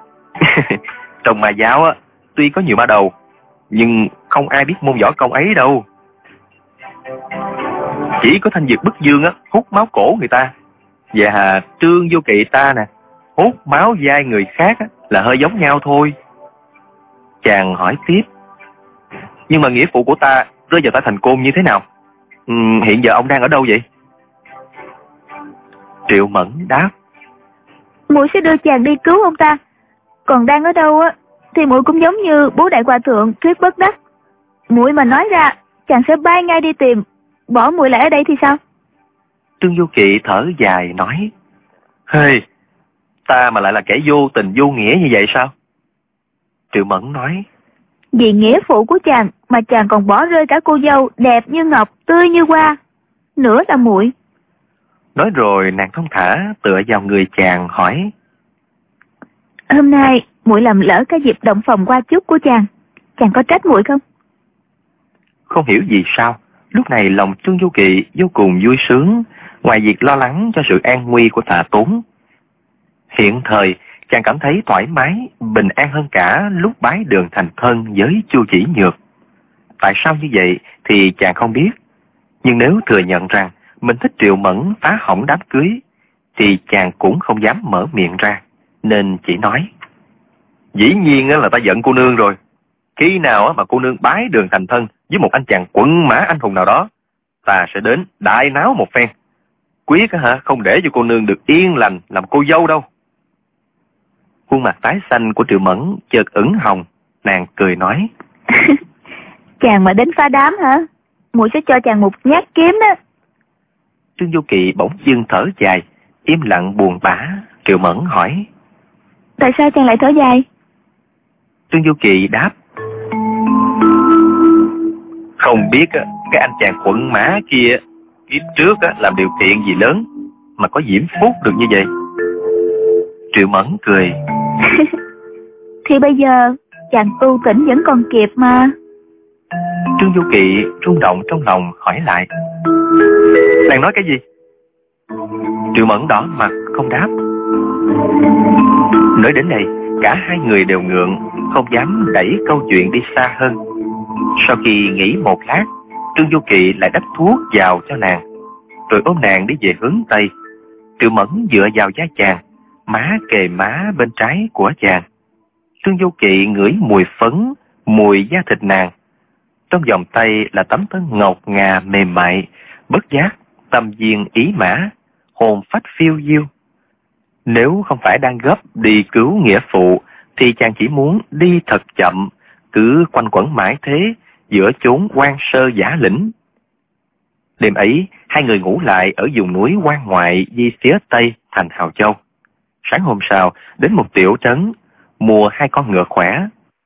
trong ma giáo á, tuy có nhiều ma đầu, nhưng không ai biết môn võ công ấy đâu. Chỉ có Thanh Dực Bức Dương á hút máu cổ người ta, và Trương Vô Kỵ ta nè hút máu vai người khác á, là hơi giống nhau thôi. Chàng hỏi tiếp: nhưng mà nghĩa phụ của ta rơi vào tay Thành Côn như thế nào? Ừ, hiện giờ ông đang ở đâu vậy? Triệu Mẫn đáp: muội sẽ đưa chàng đi cứu ông ta. Còn đang ở đâu á thì muội cũng giống như bố đại hòa thượng Thuyết Bất Đắc. Muội mà nói ra, chàng sẽ bay ngay đi tìm. Bỏ muội lại ở đây thì sao? Trương Vô Kỵ thở dài nói: hey, ta mà lại là kẻ vô tình vô nghĩa như vậy sao? Triệu Mẫn nói: vì nghĩa phụ của chàng mà chàng còn bỏ rơi cả cô dâu đẹp như ngọc, tươi như hoa, nữa là muội. Nói rồi nàng thong thả tựa vào người chàng hỏi: hôm nay muội làm lỡ cái dịp động phòng qua chúc của chàng, chàng có trách muội không? Không hiểu vì sao lúc này lòng Trương Vô Kỵ vô cùng vui sướng, ngoài việc lo lắng cho sự an nguy của Tạ Tốn. Hiện thời chàng cảm thấy thoải mái, bình an hơn cả lúc bái đường thành thân với Chu Chỉ Nhược. Tại sao như vậy thì chàng không biết, nhưng nếu thừa nhận rằng mình thích Triệu Mẫn phá hỏng đám cưới thì chàng cũng không dám mở miệng ra, nên chỉ nói: dĩ nhiên là ta giận cô nương rồi. Khi nào mà cô nương bái đường thành thân với một anh chàng quận mã anh hùng nào đó, ta sẽ đến đại náo một phen, quyết hả không để cho cô nương được yên lành làm cô dâu đâu. Khuôn mặt tái xanh của Triệu Mẫn chợt ửng hồng, nàng cười nói: chàng mà đến phá đám hả? Muội sẽ cho chàng một nhát kiếm đó. Trương Vô Kỵ bỗng dưng thở dài, im lặng buồn bã. Triệu Mẫn hỏi: tại sao chàng lại thở dài? Trương Vô Kỵ đáp: không biết cái anh chàng quận mã kia kiếp trước làm điều thiện gì lớn mà có diễm phúc được như vậy. Triệu Mẫn cười: thì bây giờ chàng tu tỉnh vẫn còn kịp mà. Trương Vô Kỵ rung động trong lòng hỏi lại: nàng nói cái gì? Triệu Mẫn đỏ mặt không đáp. Nói đến đây cả hai người đều ngượng, không dám đẩy câu chuyện đi xa hơn. Sau khi nghỉ một lát, Trương Vô Kỵ lại đắp thuốc vào cho nàng, rồi ôm nàng đi về hướng Tây. Triệu Mẫn dựa vào vai chàng, má kề má bên trái của chàng. Trương Vô Kỵ ngửi mùi phấn, mùi da thịt nàng. Trong vòng tay là tấm thân ngọc ngà mềm mại, bất giác tâm viên ý mã, hồn phách phiêu diêu. Nếu không phải đang gấp đi cứu nghĩa phụ thì chàng chỉ muốn đi thật chậm, cứ quanh quẩn mãi thế giữa chốn hoang sơ dã lĩnh. Đêm ấy hai người ngủ lại ở vùng núi hoang ngoại di phía tây thành Hào Châu. Sáng hôm sau đến một tiểu trấn mua hai con ngựa khỏe.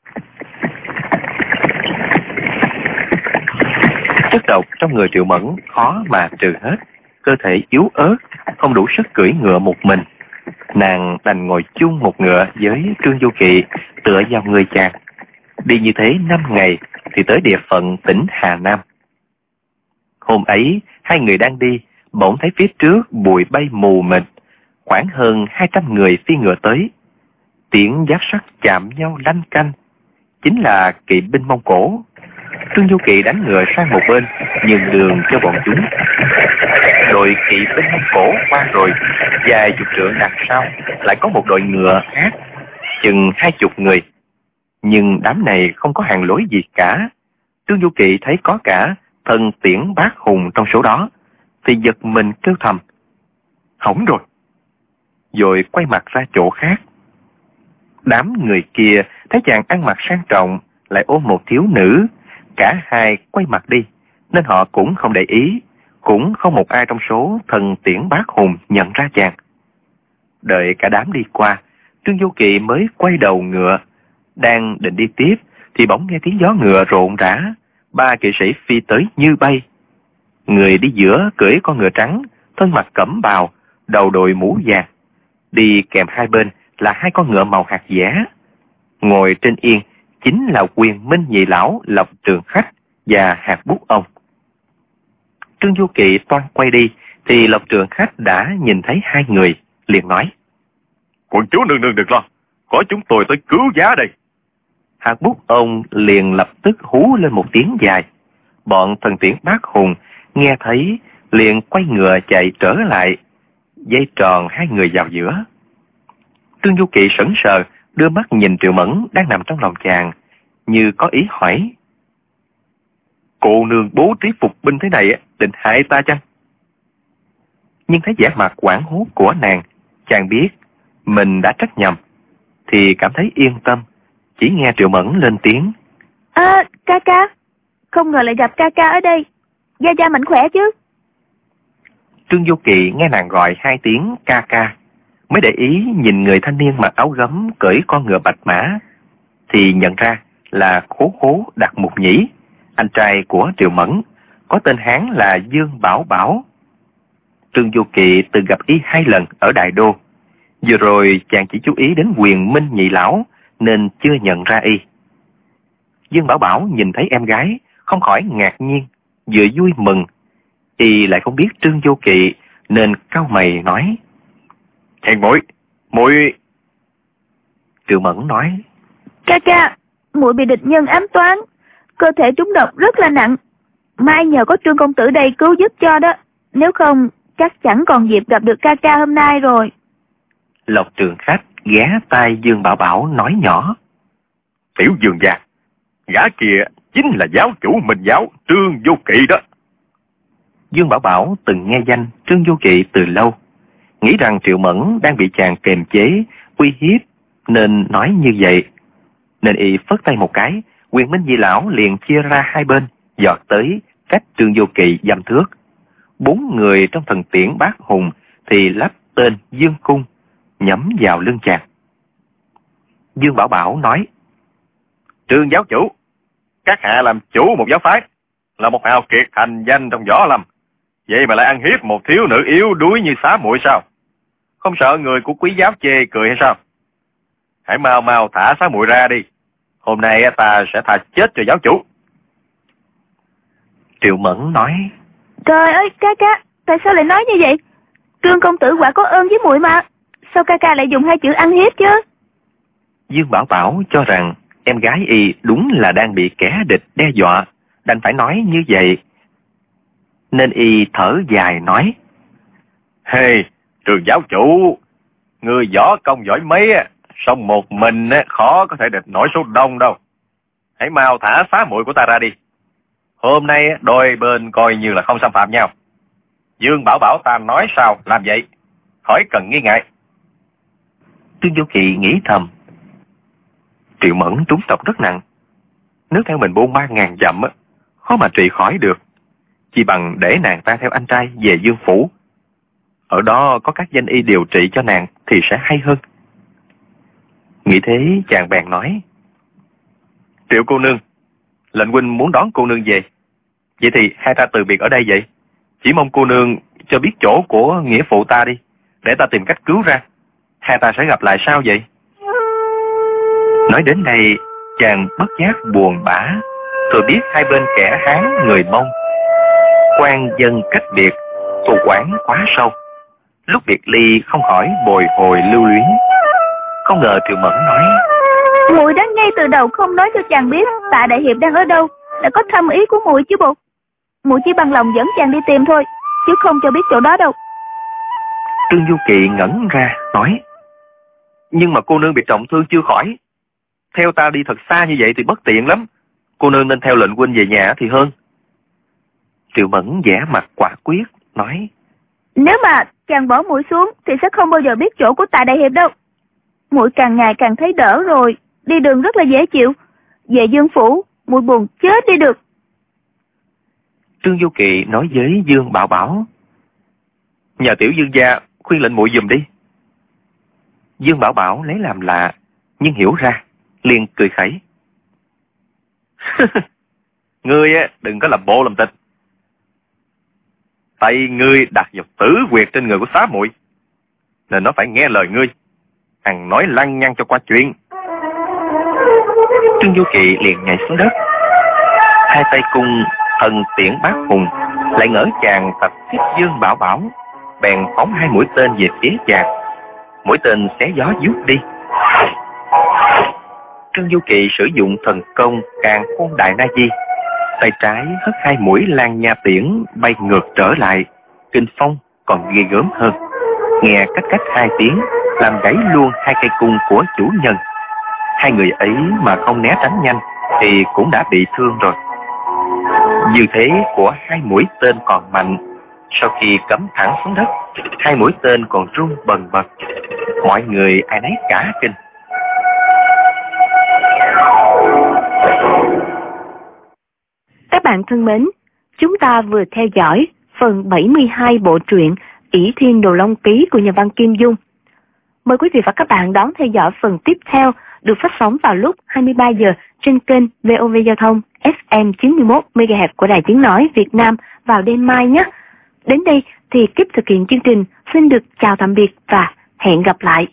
Chất độc trong người Triệu Mẫn khó mà trừ hết, cơ thể yếu ớt, không đủ sức cưỡi ngựa một mình. Nàng đành ngồi chung một ngựa với Trương Vô Kỵ, tựa vào người chàng. Đi như thế năm ngày thì tới địa phận tỉnh Hà Nam. Hôm ấy hai người đang đi, bỗng thấy phía trước bụi bay mù mịt, khoảng hơn hai trăm người phi ngựa tới. Tiếng giáp sắt chạm nhau lanh canh, chính là kỵ binh Mông Cổ. Trương Vô Kỵ đánh ngựa sang một bên, nhường đường cho bọn chúng. Đội kỵ binh Mông Cổ qua rồi, vài chục trượng đằng sau lại có một đội ngựa khác, chừng hai chục người. Nhưng đám này không có hàng lối gì cả. Trương Vô Kỵ thấy có cả Thần Tiễn Bác Hùng trong số đó, thì giật mình kêu thầm: hỏng rồi. Rồi quay mặt ra chỗ khác. Đám người kia thấy chàng ăn mặc sang trọng, lại ôm một thiếu nữ, cả hai quay mặt đi, nên họ cũng không để ý, cũng không một ai trong số Thần Tiễn Bác Hùng nhận ra chàng. Đợi cả đám đi qua, Trương Vô Kỵ mới quay đầu ngựa, đang định đi tiếp thì bỗng nghe tiếng gió ngựa rộn rã, ba kỵ sĩ phi tới như bay. Người đi giữa cưỡi con ngựa trắng, thân mặc cẩm bào, đầu đội mũ vàng, đi kèm hai bên là hai con ngựa màu hạt dẻ. Ngồi trên yên chính là Quyền Minh Nhị Lão Lộc Trường Khách và Hạt Bút Ông. Trương Vô Kỵ toan quay đi thì Lộc Trường Khách đã nhìn thấy hai người, liền nói: quận chúa nương nương đừng lo, có chúng tôi tới cứu giá đây. Hạt Bút Ông liền lập tức hú lên một tiếng dài. Bọn Thần Tiễn Bác Hùng nghe thấy liền quay ngựa chạy trở lại, dây tròn hai người vào giữa. Trương Du Kỵ sững sờ, đưa mắt nhìn Triệu Mẫn đang nằm trong lòng chàng, như có ý hỏi: cô nương bố trí phục binh thế này định hại ta chăng? Nhưng thấy vẻ mặt hoảng hốt của nàng, chàng biết mình đã trách nhầm, thì cảm thấy yên tâm, chỉ nghe Triệu Mẫn lên tiếng: À, ca ca, không ngờ lại gặp ca ca ở đây. Gia Gia mạnh khỏe chứ? Trương Du Kỵ nghe nàng gọi hai tiếng ca ca, mới để ý nhìn người thanh niên mặc áo gấm cưỡi con ngựa bạch mã, thì nhận ra là Khố Khố Đạt Mục Nhĩ, anh trai của Triệu Mẫn, có tên Hán là Dương Bảo Bảo. Trương Du Kỵ từng gặp y hai lần ở Đại Đô. Vừa rồi chàng chỉ chú ý đến Quyền Minh nhị lão nên chưa nhận ra y. Dương Bảo Bảo nhìn thấy em gái không khỏi ngạc nhiên, vừa vui mừng. Y lại không biết Trương Du Kỵ nên cau mày nói: Hèn muội, muội. Triệu Mẫn nói: Ca ca, muội bị địch nhân ám toán, cơ thể trúng độc rất là nặng. Mai nhờ có Trương công tử đây cứu giúp cho đó, nếu không chắc chẳng còn dịp gặp được ca ca hôm nay rồi. Lộc Trường Khách ghé tai Dương Bảo Bảo nói nhỏ: Tiểu Dương gia, gã kia chính là giáo chủ Minh giáo Trương Du Kỵ đó. Dương Bảo Bảo từng nghe danh Trương Du Kỵ từ lâu, nghĩ rằng Triệu Mẫn đang bị chàng kềm chế, uy hiếp nên nói như vậy. Nên y phất tay một cái, Quyền Minh nhị lão liền chia ra hai bên, dọt tới cách Trương Du Kỵ dăm thước. Bốn người trong thần tiễn bát hùng thì lắp tên Dương Cung, nhắm vào lưng chàng. Dương Bảo Bảo nói: Trương giáo chủ, các hạ làm chủ một giáo phái, là một hào kiệt thành danh trong võ lâm, vậy mà lại ăn hiếp một thiếu nữ yếu đuối như Xá muội sao? Không sợ người của quý giáo chê cười hay sao? Hãy mau mau thả Xá muội ra đi, hôm nay ta sẽ thà chết cho giáo chủ. Triệu Mẫn nói: Trời ơi ca ca, tại sao lại nói như vậy? Trương công tử quả có ơn với muội mà, sao ca ca lại dùng hai chữ ăn hiếp chứ? Dương Bảo Bảo cho rằng em gái y đúng là đang bị kẻ địch đe dọa, đành phải nói như vậy. Nên y thở dài nói: Hey, Trương giáo chủ, người võ công giỏi mấy, song một mình khó có thể địch nổi số đông đâu. Hãy mau thả Xá muội của ta ra đi. Hôm nay đôi bên coi như là không xâm phạm nhau. Dương Bảo Bảo ta nói sao làm vậy, khỏi cần nghi ngại. Trương Du Kỵ nghĩ thầm: Triệu Mẫn trúng độc rất nặng, nếu theo mình bôn ba ngàn dặm khó mà trị khỏi được. Chỉ bằng để nàng ta theo anh trai về Dương phủ, ở đó có các danh y điều trị cho nàng thì sẽ hay hơn. Nghĩ thế chàng bèn nói: Triệu cô nương, lệnh huynh muốn đón cô nương về, vậy thì hai ta từ biệt ở đây vậy. Chỉ mong cô nương cho biết chỗ của nghĩa phụ ta đi, để ta tìm cách cứu ra. Hai ta sẽ gặp lại sau vậy. Nói đến đây chàng bất giác buồn bã, thừa biết hai bên kẻ Hán người Mông, quan dân cách biệt, thù oán quá sâu. Lúc biệt ly không khỏi bồi hồi lưu luyến. Không ngờ Triệu Mẫn nói: Muội đã ngay từ đầu không nói cho chàng biết Tạ đại hiệp đang ở đâu, đã có thâm ý của muội chứ bộ. Muội chỉ bằng lòng dẫn chàng đi tìm thôi, chứ không cho biết chỗ đó đâu. Trương Du Kỵ ngẩn ra nói: Nhưng mà cô nương bị trọng thương chưa khỏi, theo ta đi thật xa như vậy thì bất tiện lắm. Cô nương nên theo lệnh huynh về nhà thì hơn. Triệu Mẫn vẻ mặt quả quyết nói: Nếu mà chàng bỏ muội xuống thì sẽ không bao giờ biết chỗ của Tạ đại hiệp đâu. Muội càng ngày càng thấy đỡ rồi, đi đường rất là dễ chịu. Về Dương phủ, muội buồn chết đi được. Trương Du Kỵ nói với Dương Bảo Bảo: Nhờ tiểu Dương gia khuyên lệnh muội giùm đi. Dương Bảo Bảo lấy làm lạ, nhưng hiểu ra, liền cười khẩy: Ngươi đừng có làm bộ làm tịch. Tay ngươi đặt vào tử huyệt trên người của Xá muội, nên nó phải nghe lời ngươi, hằng nói lăng nhăng cho qua chuyện. Trương Du Kỵ liền nhảy xuống đất, hai tay cung thần tiễn bát hùng, lại ngỡ chàng tập kích Dương Bảo Bảo, bèn phóng hai mũi tên về phía chàng. Mũi tên xé gió vút đi. Trương Du Kỵ sử dụng thần công Càn Khôn Đại Na Di, tay trái hất hai mũi Lan Nha tiễn bay ngược trở lại, kinh phong còn ghê gớm hơn. Nghe cách cách hai tiếng làm gãy luôn hai cây cung của chủ nhân. Hai người ấy mà không né tránh nhanh thì cũng đã bị thương rồi. Dư thế của hai mũi tên còn mạnh. Sau khi cắm thẳng xuống đất, hai mũi tên còn rung bần bật. Mọi người ai nấy cả kinh. Các bạn thân mến, chúng ta vừa theo dõi phần bảy mươi hai bộ truyện Ỷ Thiên Đồ Long Ký của nhà văn Kim Dung. Mời quý vị và các bạn đón theo dõi phần tiếp theo được phát sóng vào lúc hai mươi ba giờ trên kênh vê o vê Giao thông ép em chín mươi mốt mê ga héc của Đài Tiếng Nói Việt Nam vào đêm mai nhé. Đến đây thì kíp thực hiện chương trình xin được chào tạm biệt và hẹn gặp lại.